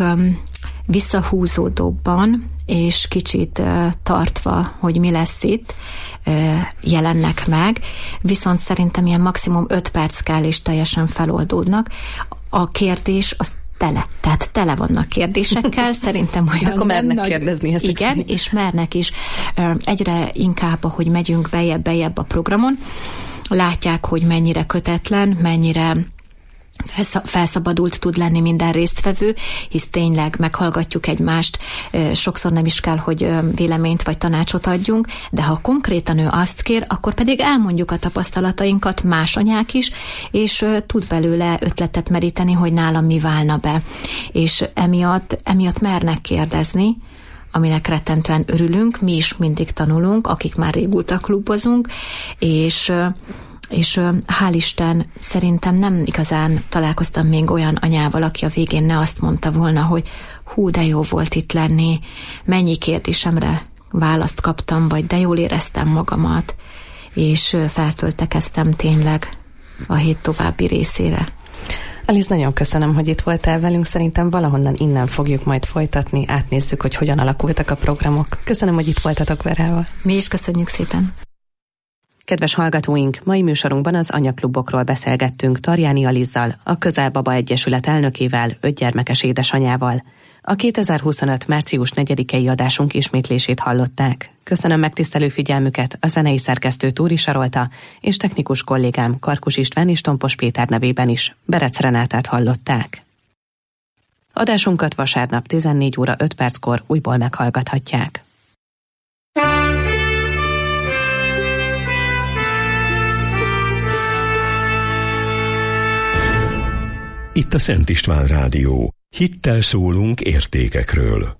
visszahúzódóbban és kicsit tartva, hogy mi lesz itt, jelennek meg, viszont szerintem ilyen maximum 5 perc kell, és teljesen feloldódnak. A kérdés az tele, tehát tele vannak kérdésekkel, szerintem olyan akkor mernek kérdezni ezt. Igen, és mernek is. Egyre inkább, ahogy megyünk bejebb a programon, látják, hogy mennyire kötetlen, mennyire felszabadult tud lenni minden résztvevő, hisz tényleg meghallgatjuk egymást, sokszor nem is kell, hogy véleményt vagy tanácsot adjunk, de ha konkrétan ő azt kér, akkor pedig elmondjuk a tapasztalatainkat, más anyák is, és tud belőle ötletet meríteni, hogy nálam mi válna be. És emiatt mernek kérdezni, aminek rettentően örülünk, mi is mindig tanulunk, akik már régóta klubozunk, és hál' Isten, szerintem nem igazán találkoztam még olyan anyával, aki a végén ne azt mondta volna, hogy hú, de jó volt itt lenni, mennyi kérdésemre választ kaptam, vagy de jól éreztem magamat, és feltöltekeztem tényleg a hét további részére. Alice, nagyon köszönöm, hogy itt voltál velünk, szerintem valahonnan innen fogjuk majd folytatni, átnézzük, hogy hogyan alakultak a programok. Köszönöm, hogy itt voltatok Verával. Mi is köszönjük szépen. Kedves hallgatóink, mai műsorunkban az anyaklubokról beszélgettünk Tarjáni Alizzal, a Közel-Baba Egyesület elnökével, 5 gyermekes édesanyával. A 2025. március 4-i adásunk ismétlését hallották. Köszönöm megtisztelő figyelmüket, a zenei szerkesztő Túri Sarolta és technikus kollégám Karkus István és Tompos Péter nevében is Berec Renátát hallották. Adásunkat vasárnap 14 óra 5 perckor újból meghallgathatják. Itt a Szent István Rádió. Hittel szólunk értékekről.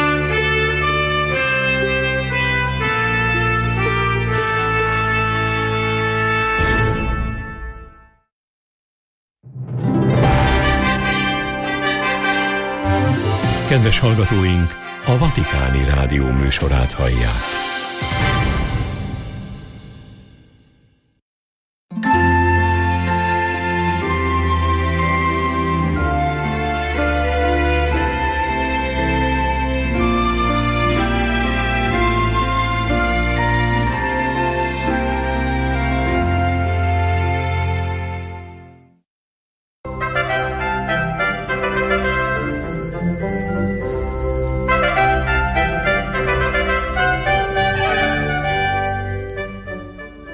Kedves hallgatóink, a Vatikáni Rádió műsorát hallják.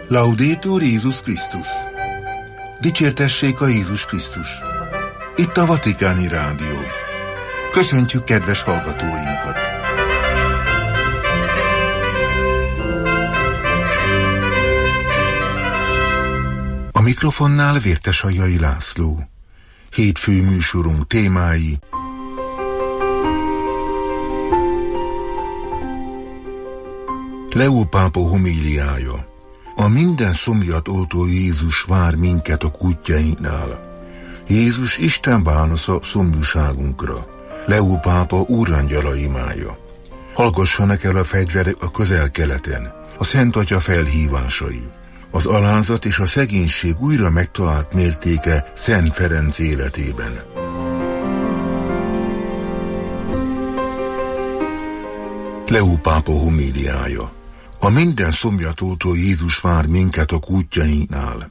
Laudetur Jézus Krisztus! Dicsértessék a Jézus Krisztus! Itt a Vatikáni Rádió. Köszöntjük kedves hallgatóinkat! A mikrofonnál Vértesajai László. Hétfő műsorunk témái: Leó pápa homíliája. A minden szomjat oltó Jézus vár minket a kútjainknál. Jézus Isten válasza szomjúságunkra. Leó pápa úrangyala imája. Hallgassanak el a fegyverek a Közel-Keleten. A Szent Atya felhívásai. Az alázat és a szegénység újra megtalált mértéke Szent Ferenc életében. Leó pápa homíliája. A minden szomjat oltó Jézus vár minket a kútjainknál.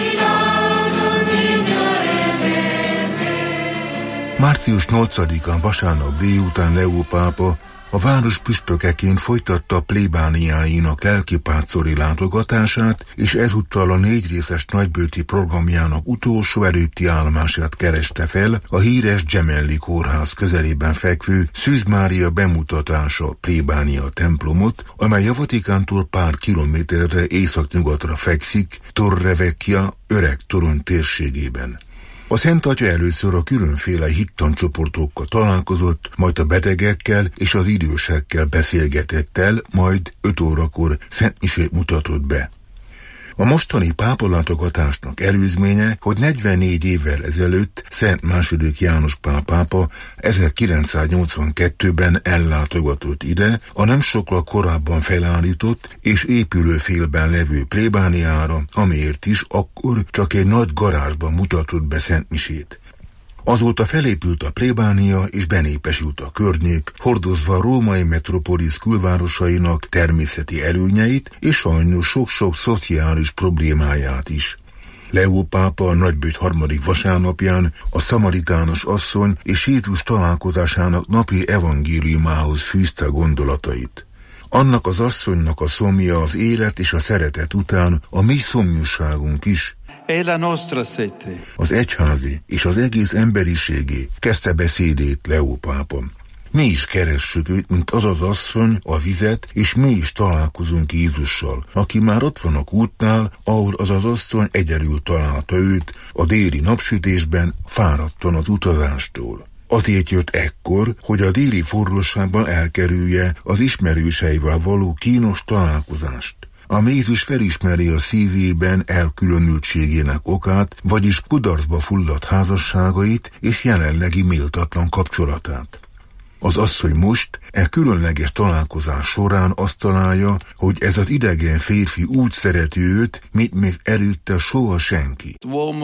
Március 8-án vasárnap délután Leó pápa a város püspökeként folytatta plébániáinak lelkipásztori látogatását, és ezúttal a 4 részes nagybőti programjának utolsó előtti állomását kereste fel a híres Gemelli kórház közelében fekvő Szűz Mária bemutatása plébánia templomot, amely a Vatikántól pár kilométerre északnyugatra fekszik, Torre Vecchia öreg torony térségében. A Szent Atya először a különféle hittancsoportokkal találkozott, majd a betegekkel és az idősekkel beszélgetett el, majd 5 órakor szentmisét mutatott be. A mostani pápalátogatásnak előzménye, hogy 44 évvel ezelőtt Szent II. János Pál pápa 1982-ben ellátogatott ide a nem sokkal korábban felállított és épülő félben levő plébániára, amiért is akkor csak egy nagy garázsban mutatott be szentmisét. Azóta felépült a plébánia és benépesült a környék, hordozva a római metropolis külvárosainak természeti előnyeit és sajnos sok-sok szociális problémáját is. Leó pápa a nagybőt 3. vasárnapján a szamaritános asszony és Jézus találkozásának napi evangéliumához fűzte gondolatait. Annak az asszonynak a szomja az élet és a szeretet után a mi szomjúságunk is. Az egyházi és az egész emberiségé, kezdte beszédét Leó pápa. Mi is keressük őt, mint az az asszony, a vizet, és mi is találkozunk Jézussal, aki már ott van a kútnál, ahol az az asszony egyedül találta őt, a déli napsütésben, fáradtan az utazástól. Azért jött ekkor, hogy a déli forróságban elkerülje az ismerőseivel való kínos találkozást. A Jézus felismeri a szívében elkülönültségének okát, vagyis kudarcba fulladt házasságait és jelenlegi méltatlan kapcsolatát. Az asszony most, különleges találkozás során azt találja, hogy ez az idegen férfi úgy szereti őt, mint még előtte soha senki.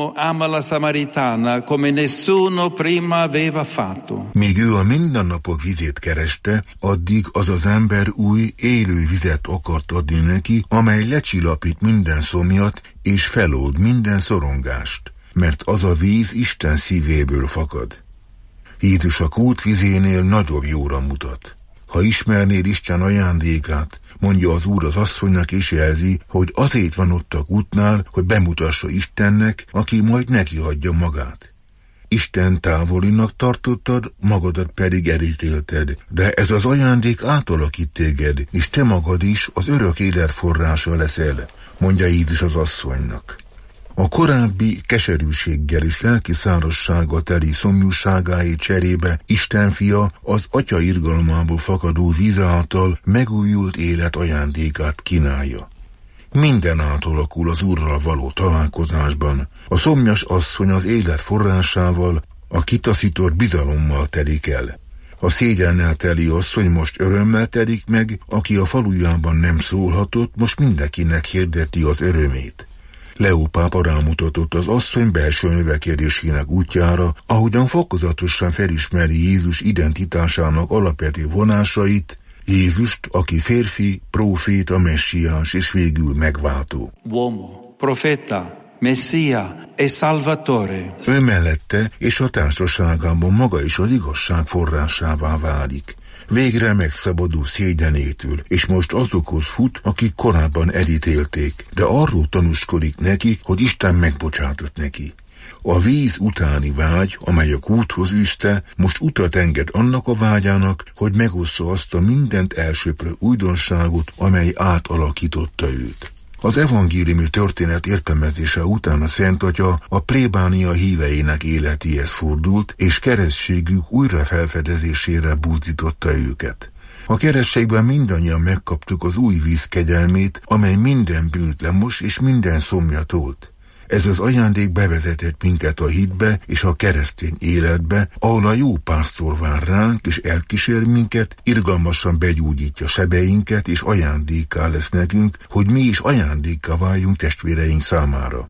Míg ő a mindennapok vizét kereste, addig az az ember új, élő vizet akart adni neki, amely lecsillapít minden szomjat és felold minden szorongást, mert az a víz Isten szívéből fakad. Jézus a kút vizénél nagyobb jóra mutat. Ha ismernéd Isten ajándékát, mondja az Úr az asszonynak, és jelzi, hogy azért van ott a kútnál, hogy bemutassa Istennek, aki majd neki adja magát. Isten távolinak tartottad, magadat pedig elítélted, de ez az ajándék átalakít téged, és te magad is az örök élet forrása leszel, mondja Jézus az asszonynak. A korábbi keserűséggel és lelki szárazsággal teli szomjúságáé cserébe Isten fia az Atya irgalmából fakadó víz által megújult élet ajándékát kínálja. Minden átalakul az Úrral való találkozásban. A szomjas asszony az élet forrásával, a kitaszított bizalommal telik el. A szégyennel teli asszony most örömmel telik meg, aki a falujában nem szólhatott, most mindenkinek hirdeti az örömét. Leó pápa rámutatott az asszony belső növekedésének útjára, ahogyan fokozatosan felismeri Jézus identitásának alapvető vonásait, Jézust, aki férfi, próféta, messiás és végül megváltó. Uomo, profeta, messia e salvatore. Ő mellette és a társaságában maga is az igazság forrásává válik. Végre megszabadul szégyenétől, és most azokhoz fut, akik korábban elítélték, de arról tanúskodik nekik, hogy Isten megbocsátott neki. A víz utáni vágy, amely a kúthoz űzte, most utat enged annak a vágyának, hogy megossza azt a mindent elsöprő újdonságot, amely átalakította őt. Az evangéliumi történet értelmezése után a Szent Atya a plébánia híveinek életéhez fordult, és keresztségük újra felfedezésére buzdította őket. A kerességben mindannyian megkaptuk az új víz kegyelmét, amely minden bűnt lemos és minden szomjat old. Ez az ajándék bevezetett minket a hitbe és a keresztény életbe, ahol a jó pásztor vár ránk és elkísér minket, irgalmasan begyógyítja sebeinket és ajándékká lesz nekünk, hogy mi is ajándékká váljunk testvéreink számára.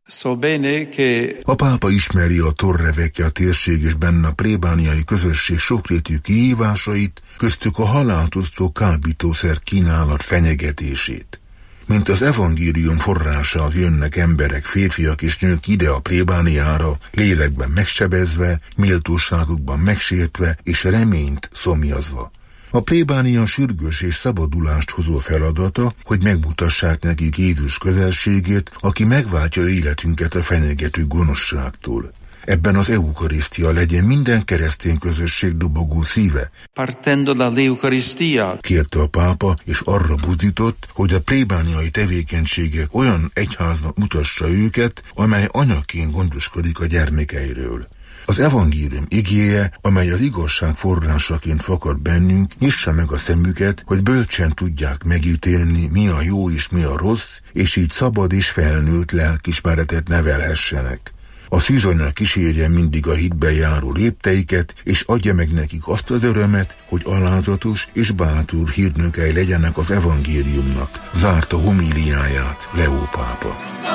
A pápa ismeri a Torre Vecchia térség és benne a plébániai közösség sokrétű kihívásait, köztük a haláltosztó kábítószer kínálat fenyegetését. Mint az evangélium forrásához jönnek emberek, férfiak és nők ide a plébániára, lélekben megsebezve, méltóságukban megsértve és reményt szomjazva. A plébánia sürgős és szabadulást hozó feladata, hogy megmutassák nekik Jézus közelségét, aki megváltja életünket a fenyegető gonoszságtól. Ebben az eukarisztia legyen minden keresztény közösség dobogó szíve. Partendo dall'Eucaristia, kérte a pápa, és arra buzdított, hogy a plébániai tevékenységek olyan egyháznak mutassa őket, amely anyaként gondoskodik a gyermekeiről. Az evangélium igéje, amely az igazság forrásaként fakad bennünk, nyissa meg a szemüket, hogy bölcsen tudják megítélni, mi a jó és mi a rossz, és így szabad és felnőtt lelkiismeretet nevelhessenek. A szűzanya kísérje mindig a hitbe járó lépteiket, és adja meg nekik azt az örömet, hogy alázatos és bátor hírnökei legyenek az evangéliumnak, zárta homíliáját Leó pápa.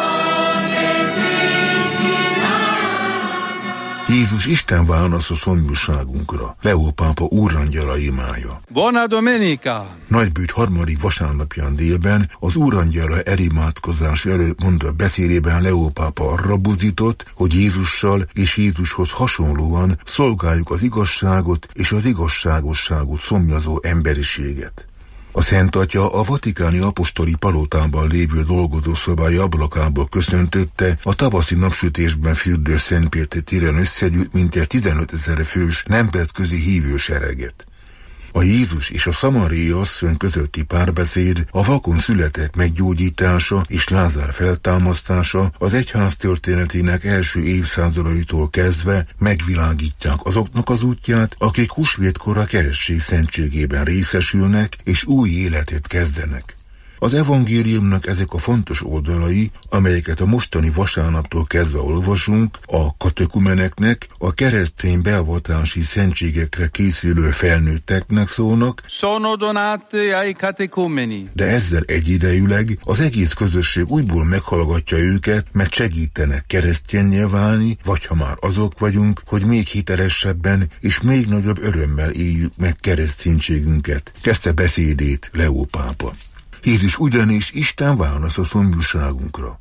Jézus Isten válasz a szomjúságunkra, Leó pápa úrangyala imája. Buona domenica! Nagybűt harmadik vasárnapján délben az úrangyala elimádkozás előtt mondott beszélében Leó pápa arra buzdított, hogy Jézussal és Jézushoz hasonlóan szolgáljuk az igazságot és az igazságosságot szomjazó emberiséget. A Szent Atya a vatikáni apostoli palotában lévő dolgozószobája ablakából köszöntötte a tavaszi napsütésben fürdő Szent Péter téren összegyűlt mintegy 15 000 fős nemzetközi hívősereget. A Jézus és a szamariai asszony közötti párbeszéd, a vakon született meggyógyítása és Lázár feltámasztása az egyház történetének első évszázadaitól kezdve megvilágítják azoknak az útját, akik húsvétkor a keresztség szentségében részesülnek és új életet kezdenek. Az evangéliumnak ezek a fontos oldalai, amelyeket a mostani vasárnaptól kezdve olvasunk, a katekumeneknek, a keresztény beavatási szentségekre készülő felnőtteknek szólnak, sono donate ai catecumeni. De ezzel egyidejűleg az egész közösség újból meghallgatja őket, mert segítenek keresztényé válni, vagy ha már azok vagyunk, hogy még hitelesebben és még nagyobb örömmel éljük meg kereszténységünket, kezdte beszédét Leó pápa. Jézus ugyanis Isten válasz a szomjúságunkra.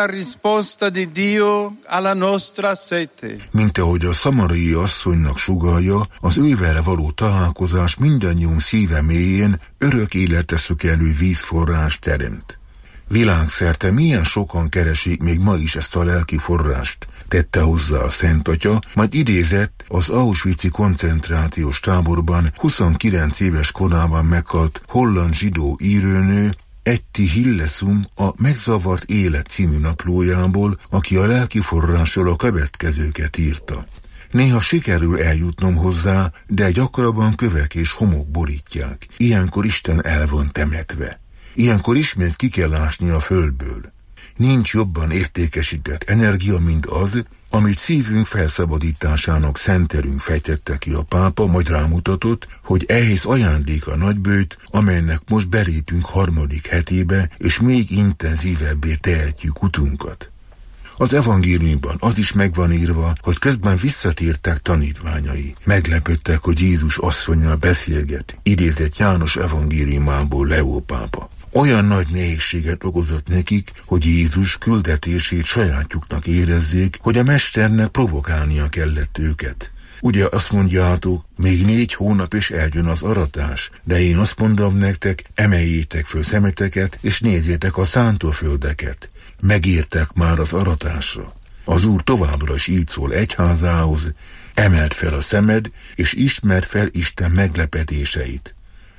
Mint ahogy a szamariai asszonynak sugallja, az ővele való találkozás mindannyiunk szíve mélyén örök életre szökelő vízforrás teremt. Világszerte milyen sokan keresik még ma is ezt a lelki forrást, tette hozzá a Szent Atya, majd idézett az auschwitzi koncentrációs táborban 29 éves korában meghalt holland zsidó írőnő Etty Hillesum a Megzavart élet című naplójából, aki a lelki forrásról a következőket írta. Néha sikerül eljutnom hozzá, de gyakrabban kövek és homok borítják. Ilyenkor Isten el van temetve. Ilyenkor ismét ki kell ásni a földből. Nincs jobban értékesített energia, mint az, amit szívünk felszabadításának szenterünk fejtette ki a pápa, majd rámutatott, hogy ehhez ajándék a nagybőjt, amelynek most belépünk harmadik hetébe, és még intenzívebbé tehetjük utunkat. Az evangéliumban az is megvan írva, hogy közben visszatértek tanítványai. Meglepődtek, hogy Jézus asszonnyal beszélget, idézett János evangéliumából Leó pápa. Olyan nagy nehézséget okozott nekik, hogy Jézus küldetését sajátjuknak érezzék, hogy a mesternek provokálnia kellett őket. Ugye azt mondjátok, még 4 hónap és eljön az aratás, de én azt mondom nektek, emeljétek föl szemeteket, és nézzétek a szántóföldeket. Megértek már az aratásra. Az Úr továbbra is így szól egyházához, emeld fel a szemed, és ismerd fel Isten meglepetéseit.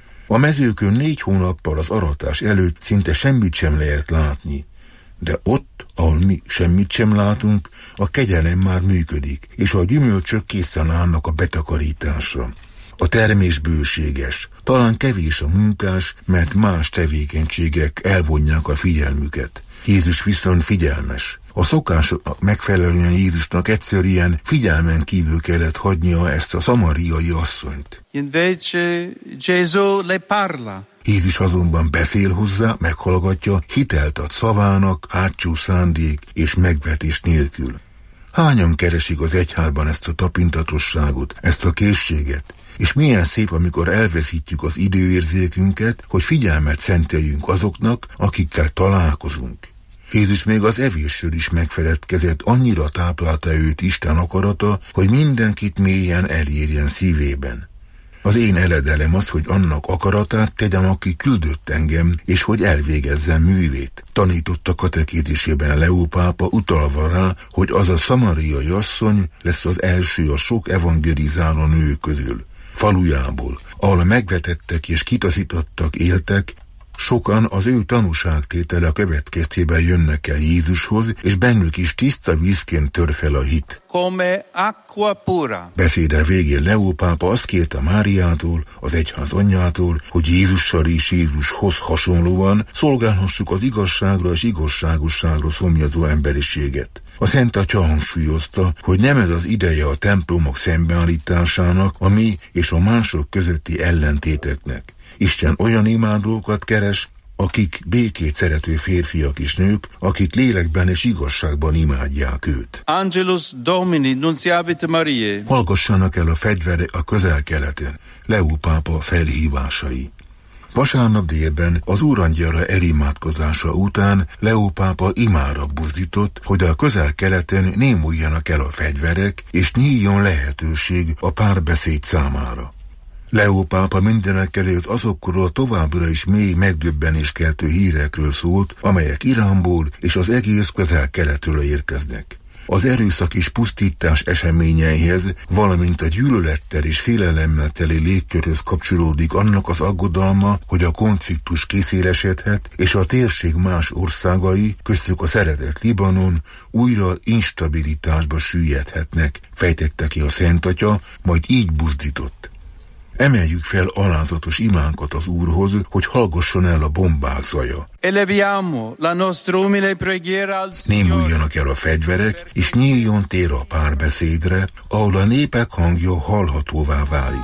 A mezőkön 4 hónappal az aratás előtt szinte semmit sem lehet látni, de ott, ahol mi semmit sem látunk, a kegyelem már működik, és a gyümölcsök készen állnak a betakarításra. A termés bőséges, talán kevés a munkás, mert más tevékenységek elvonják a figyelmüket. Jézus viszont figyelmes. A szokásoknak megfelelően Jézusnak egyszerűen figyelmen kívül kellett hagynia ezt a szamariai asszonyt. Invece Gesù le parla. Jézus azonban beszél hozzá, meghallgatja, hitelt ad szavának, hátsó szándék és megvetés nélkül. Hányan keresik az egyházban ezt a tapintatosságot, ezt a készséget? És milyen szép, amikor elveszítjük az időérzékünket, hogy figyelmet szenteljünk azoknak, akikkel találkozunk. Jézus még az evésről is megfeledkezett, annyira táplálta őt Isten akarata, hogy mindenkit mélyen elérjen szívében. Az én eledelem az, hogy annak akaratát tegyem, aki küldött engem, és hogy elvégezzem művét. Tanította katekézisében Leó pápa, utalva rá, hogy az a szamariai asszony lesz az első a sok evangelizáló nő közül. Falujából, ahol megvetettek és kitaszítottak éltek, sokan az ő tanúságtétele következtében jönnek el Jézushoz, és bennük is tiszta vízként tör fel a hit. Come acqua pura. Beszéde végén Leó pápa azt kérte Máriától, az egyház anyjától, hogy Jézussal és Jézushoz hasonlóan szolgálhassuk az igazságra és igazságosságra szomjazó emberiséget. A Szent Atya hangsúlyozta, hogy nem ez az ideje a templomok szembeállításának, a mi és a mások közötti ellentéteknek. Isten olyan imádókat keres, akik békét szerető férfiak és nők, akik lélekben és igazságban imádják őt. Angelus Domini, nunciavit Mariae. Hallgassanak el a fegyvere a Közel-Keleten. Leó pápa felhívásai. Vasárnap délben az úrangyala elimádkozása után Leó pápa imára buzdított, hogy a Közel-Keleten némuljanak el a fegyverek, és nyíljon lehetőség a párbeszéd számára. Leó pápa mindenekelőtt azokról továbbra is mély megdöbbenéskeltő hírekről szólt, amelyek Iránból és az egész Közel-Keletről érkeznek. Az erőszak és pusztítás eseményeihez, valamint a gyűlölettel és félelemmel teli légkörhöz kapcsolódik annak az aggodalma, hogy a konfliktus kiszélesedhet, és a térség más országai, köztük a szeretett Libanon, újra instabilitásba süllyedhetnek, fejtette ki a Szent Atya, majd így buzdított. Emeljük fel alázatos imánkat az Úrhoz, hogy hallgasson el a bombák zaja. Némuljanak el a fegyverek, és nyíljon tér a párbeszédre, ahol a népek hangja hallhatóvá válik.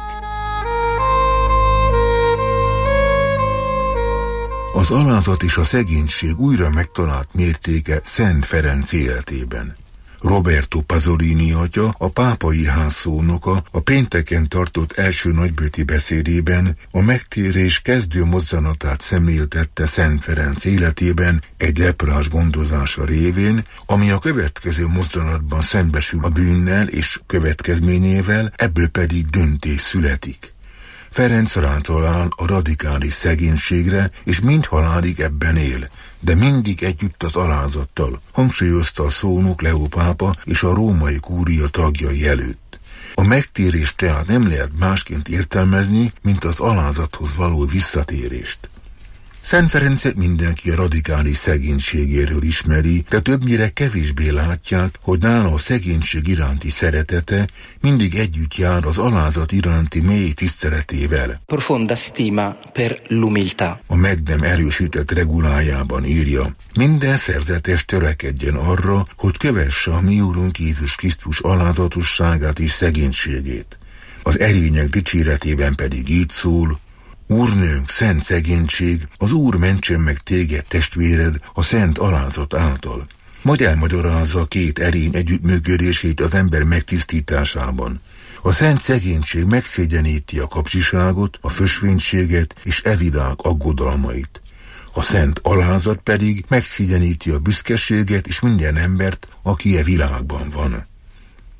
Az alázat és a szegénység újra megtalált mértéke Szent Ferenc életében. Roberto Pasolini atya, a pápai ház szónoka a pénteken tartott első nagybőti beszédében a megtérés kezdő mozzanatát szemléltette Szent Ferenc életében egy leprás gondozása révén, ami a következő mozzanatban szembesül a bűnnel és következményével, ebből pedig döntés születik. Ferenc rátalál a radikális szegénységre, és mindhalálig ebben él, de mindig együtt az alázattal, hangsúlyozta a szónok Leó pápa és a római kúria tagjai előtt. A megtérést tehát nem lehet másként értelmezni, mint az alázathoz való visszatérést. Szent Ferencet mindenki a radikális szegénységéről ismeri, de többnyire kevésbé látják, hogy nála a szegénység iránti szeretete mindig együtt jár az alázat iránti mély tiszteletével. Profonda stima per l'umiltà. A meg nem erősített regulájában írja: minden szerzetes törekedjen arra, hogy kövesse a mi Úrunk Jézus Krisztus alázatosságát és szegénységét. Az erények dicséretében pedig így szól: Úrnőnk, szent szegénység, az Úr mentsen meg téged, testvéred, a szent alázat által. Majd elmagyarázza a két erény együttműködését az ember megtisztításában. A szent szegénység megszégyeníti a kapcsiságot, a fösvénységet és világ aggodalmait. A szent alázat pedig megszégyeníti a büszkeséget és minden embert, aki világban van.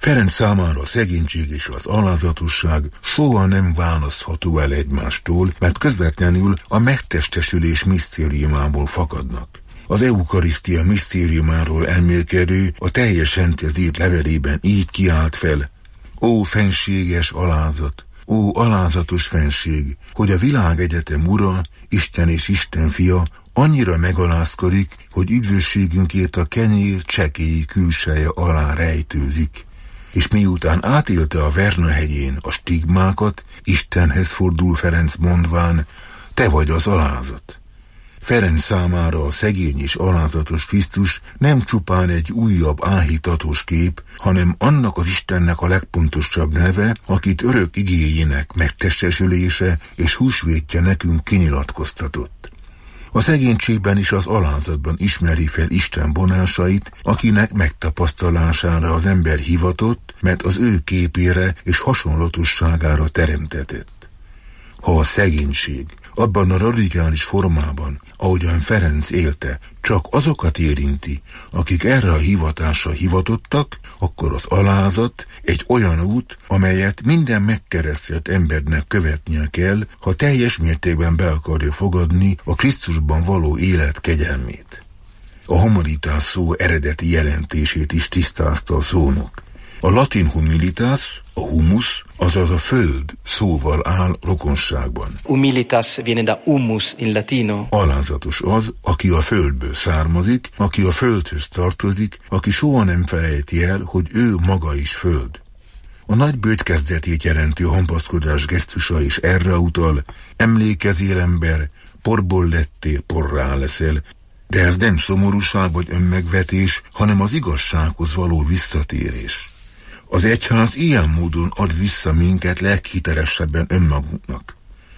Ferenc számára a szegénység és az alázatosság soha nem választható el egymástól, mert közvetlenül a megtestesülés misztériumából fakadnak. Az eukarisztia misztériumáról elmélkedő, a teljesen írt levelében így kiált fel: ó fenséges alázat, ó alázatos fenség, hogy a világegyetem ura, Isten és Isten fia annyira megalázkodik, hogy üdvösségünkért a kenyér csekély külseje alá rejtőzik. És miután átélte a Verna hegyén a stigmákat, Istenhez fordul Ferenc mondván: te vagy az alázat. Ferenc számára a szegény és alázatos Krisztus nem csupán egy újabb áhítatos kép, hanem annak az Istennek a legpontosabb neve, akit örök igéjének megtestesülése és húsvétje nekünk kinyilatkoztatott. A szegénységben és az alázatban ismeri fel Isten vonásait, akinek megtapasztalására az ember hivatott, mert az ő képére és hasonlatosságára teremtetett. Ha a szegénység abban a radikális formában, ahogyan Ferenc élte, csak azokat érinti, akik erre a hivatásra hivatottak, akkor az alázat egy olyan út, amelyet minden megkeresztelt embernek követnie kell, ha teljes mértékben be akarja fogadni a Krisztusban való élet kegyelmét. A humanitás szó eredeti jelentését is tisztázta a szónok. A latin humilitas, a humus, azaz a föld szóval áll rokonságban. Humilitas viene da humus in latino. Alázatos az, aki a földből származik, aki a földhöz tartozik, aki soha nem felejti el, hogy ő maga is föld. A nagy bőt kezdetét jelentő hampaszkodás gesztusa is erre utal: emlékezél ember, porból lettél, porrá leszel. De ez nem szomorúság vagy önmegvetés, hanem az igazsághoz való visszatérés. Az egyház ilyen módon ad vissza minket leghitelesebben önmagunknak.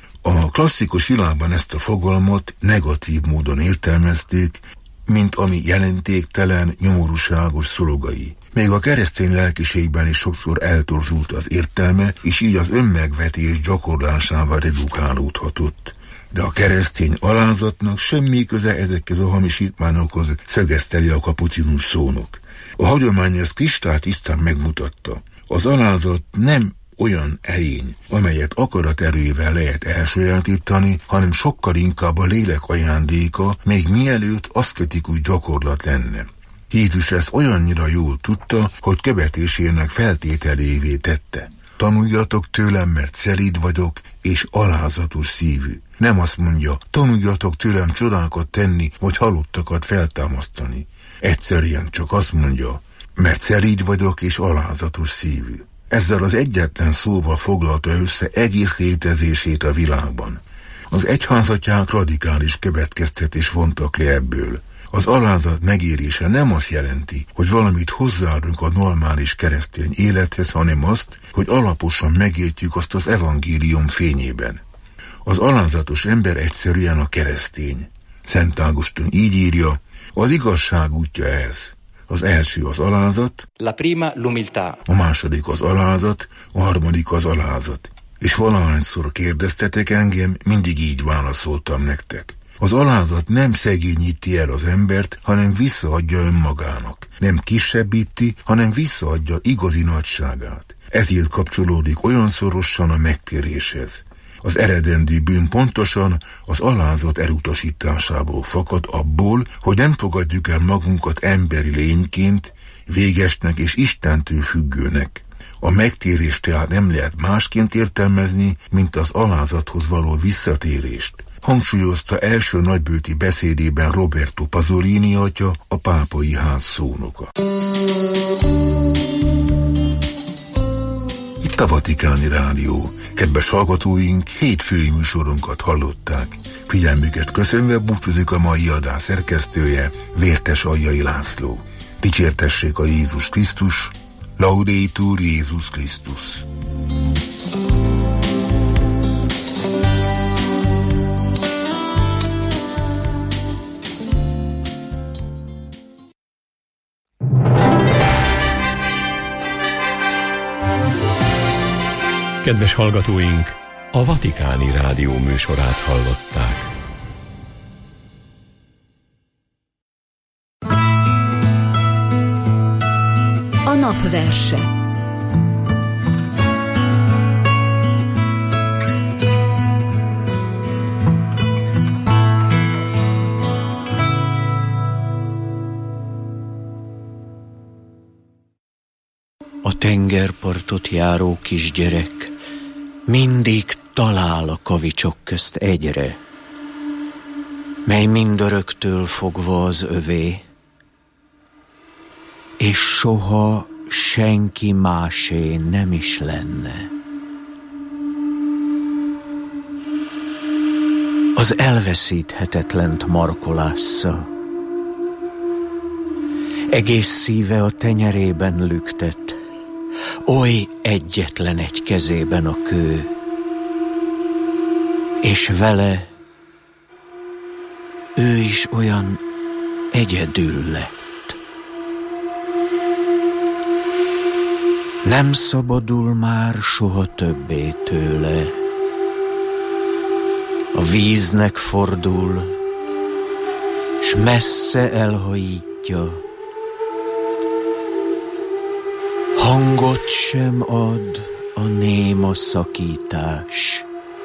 A klasszikus világban ezt a fogalmat negatív módon értelmezték, mint ami jelentéktelen, nyomorúságos szologai. Még a keresztény lelkiségben is sokszor eltorzult az értelme, és így az önmegvetés gyakorlásával redukálódhatott. De a keresztény alázatnak semmi köze ezekhez a hamisítmányokhoz, szögezteli a kapucinus szónok. A hagyomány ezt kristálytisztán megmutatta. Az alázat nem olyan erény, amelyet akaraterővel lehet elsajátítani, hanem sokkal inkább a lélek ajándéka, még mielőtt aszketikus gyakorlat lenne. Jézus ezt olyannyira jól tudta, hogy követésének feltételévé tette. Tanuljatok tőlem, mert szelíd vagyok, és alázatos szívű. Nem azt mondja, tanuljatok tőlem csodákat tenni, vagy halottakat feltámasztani. Egyszerűen csak azt mondja, mert szelíd vagyok és alázatos szívű. Ezzel az egyetlen szóval foglalta össze egész létezését a világban. Az egyházatják radikális következtetés vontak le ebből. Az alázat megérése nem azt jelenti, hogy valamit hozzáadunk a normális keresztény élethez, hanem azt, hogy alaposan megértjük azt az evangélium fényében. Az alázatos ember egyszerűen a keresztény. Szent Ágoston így írja: az igazság útja ez. Az első az alázat, la prima l'umiltà. A második az alázat, a harmadik az alázat. És valahányszor kérdeztetek engem, mindig így válaszoltam nektek. Az alázat nem szegényíti el az embert, hanem visszaadja önmagának. Nem kisebbíti, hanem visszaadja igazi nagyságát. Ezért kapcsolódik olyan szorosan a megtéréshez. Az eredendő bűn pontosan az alázat elutasításából fakad, abból, hogy nem fogadjuk el magunkat emberi lényként, végesnek és Istentől függőnek. A megtérést tehát nem lehet másként értelmezni, mint az alázathoz való visszatérést. Hangsúlyozta első nagybőti beszédében Roberto Pasolini atya, a pápai ház szónoka. Itt a Vatikáni Rádió. Kedves hallgatóink, hétfői műsorunkat hallották. Figyelmüket köszönve búcsúzik a mai adás szerkesztője, Vértes Aljai László. Dicsértessék a Jézus Krisztus, Laudetur Jézus Krisztus. Kedves hallgatóink, a Vatikáni Rádió műsorát hallották. A napverse. A tengerpartot járó kisgyerek mindig talál a kavicsok közt egyre, mely mindöröktől fogva az övé, és soha senki másé nem is lenne. Az elveszíthetetlent markolásza, egész szíve a tenyerében lüktet, oly egyetlen egy kezében a kő, és vele ő is olyan egyedül lett. Nem szabadul már soha többé tőle, a víznek fordul, s messze elhajítja, hangot sem ad a néma szakítás.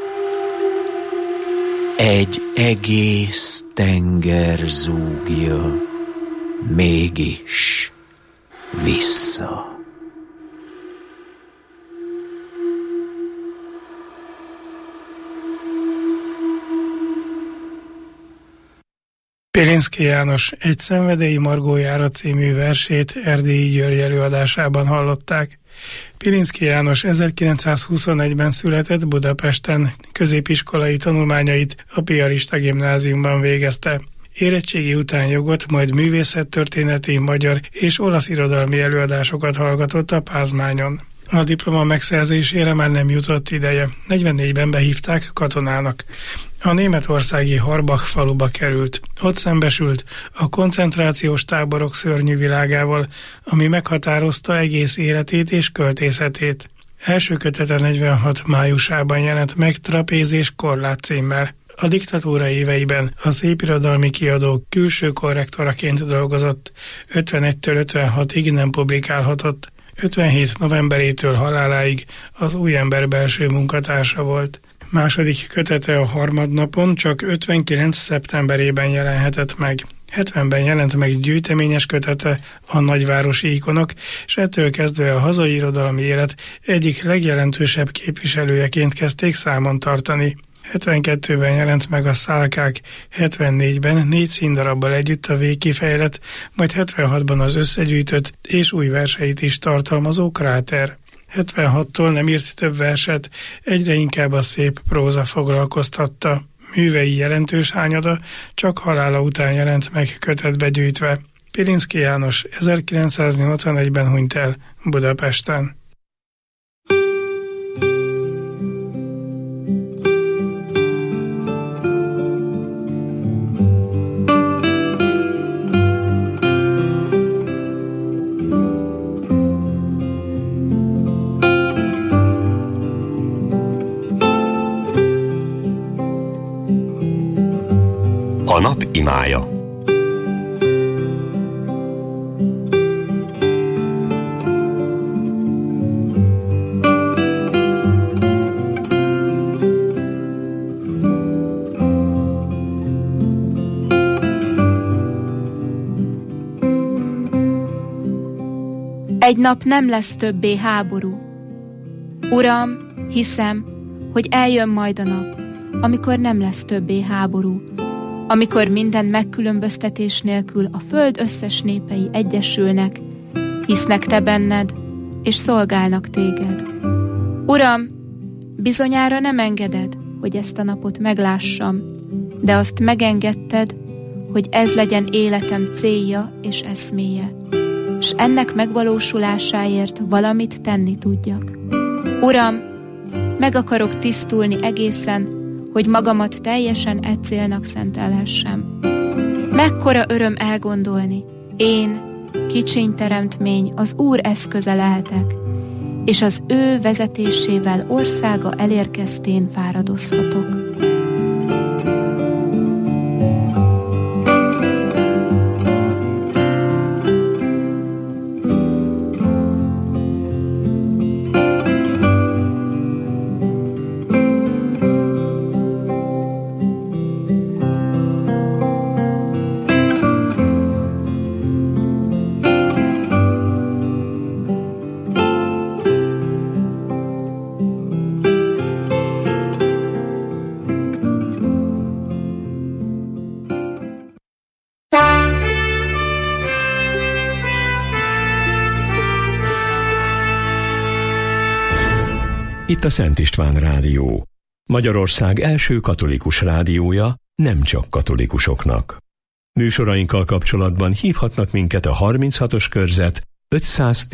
Egy egész tenger zúgja mégis vissza. Pilinszky János Egy szenvedélyi Margójára című versét Erdélyi György előadásában hallották. Pilinszky János 1921-ben született Budapesten, középiskolai tanulmányait a piarista gimnáziumban végezte. Érettségi után jogot, majd művészettörténeti, magyar és olasz irodalmi előadásokat hallgatott a Pázmányon. A diploma megszerzésére már nem jutott ideje. 44-ben behívták katonának. A németországi Harbach faluba került. Ott szembesült a koncentrációs táborok szörnyű világával, ami meghatározta egész életét és költészetét. Első kötete 46 májusában jelent meg Trapéz és korlát címmel. A diktatúra éveiben a Szépirodalmi Kiadó külső korrektoraként dolgozott. 51-től 56-ig nem publikálhatott. 57 novemberétől haláláig az Új Ember belső munkatársa volt. Második kötete A harmadnapon csak 59. szeptemberében jelenhetett meg. 70-ben jelent meg gyűjteményes kötete A nagyvárosi ikonok, és ettől kezdve a hazai irodalmi élet egyik legjelentősebb képviselőjeként kezdték számon tartani. 72-ben jelent meg a Szálkák, 74-ben 4 színdarabbal együtt a végkifejlet, majd 76-ban az összegyűjtött és új verseit is tartalmazó Kráter. 76-tól nem írt több verset, egyre inkább a szép próza foglalkoztatta. Művei jelentős hányada csak halála után jelent meg kötetbe gyűjtve. Pilinszky János 1981-ben hunyt el Budapesten. A nap imája. Egy nap nem lesz többé háború. Uram, hiszem, hogy eljön majd a nap, amikor nem lesz többé háború, amikor minden megkülönböztetés nélkül a föld összes népei egyesülnek, hisznek te benned, és szolgálnak téged. Uram, bizonyára nem engeded, hogy ezt a napot meglássam, de azt megengedted, hogy ez legyen életem célja és eszméje, s ennek megvalósulásáért valamit tenni tudjak. Uram, meg akarok tisztulni egészen, hogy magamat teljesen e célnak szentelhessem. Mekkora öröm elgondolni, én, kicsiny teremtmény, az Úr eszköze lehetek, és az ő vezetésével országa elérkeztén fáradozhatok. Itt a Szent István Rádió. Magyarország első katolikus rádiója, nem csak katolikusoknak. Műsorainkkal kapcsolatban hívhatnak minket a 36-os körzet 510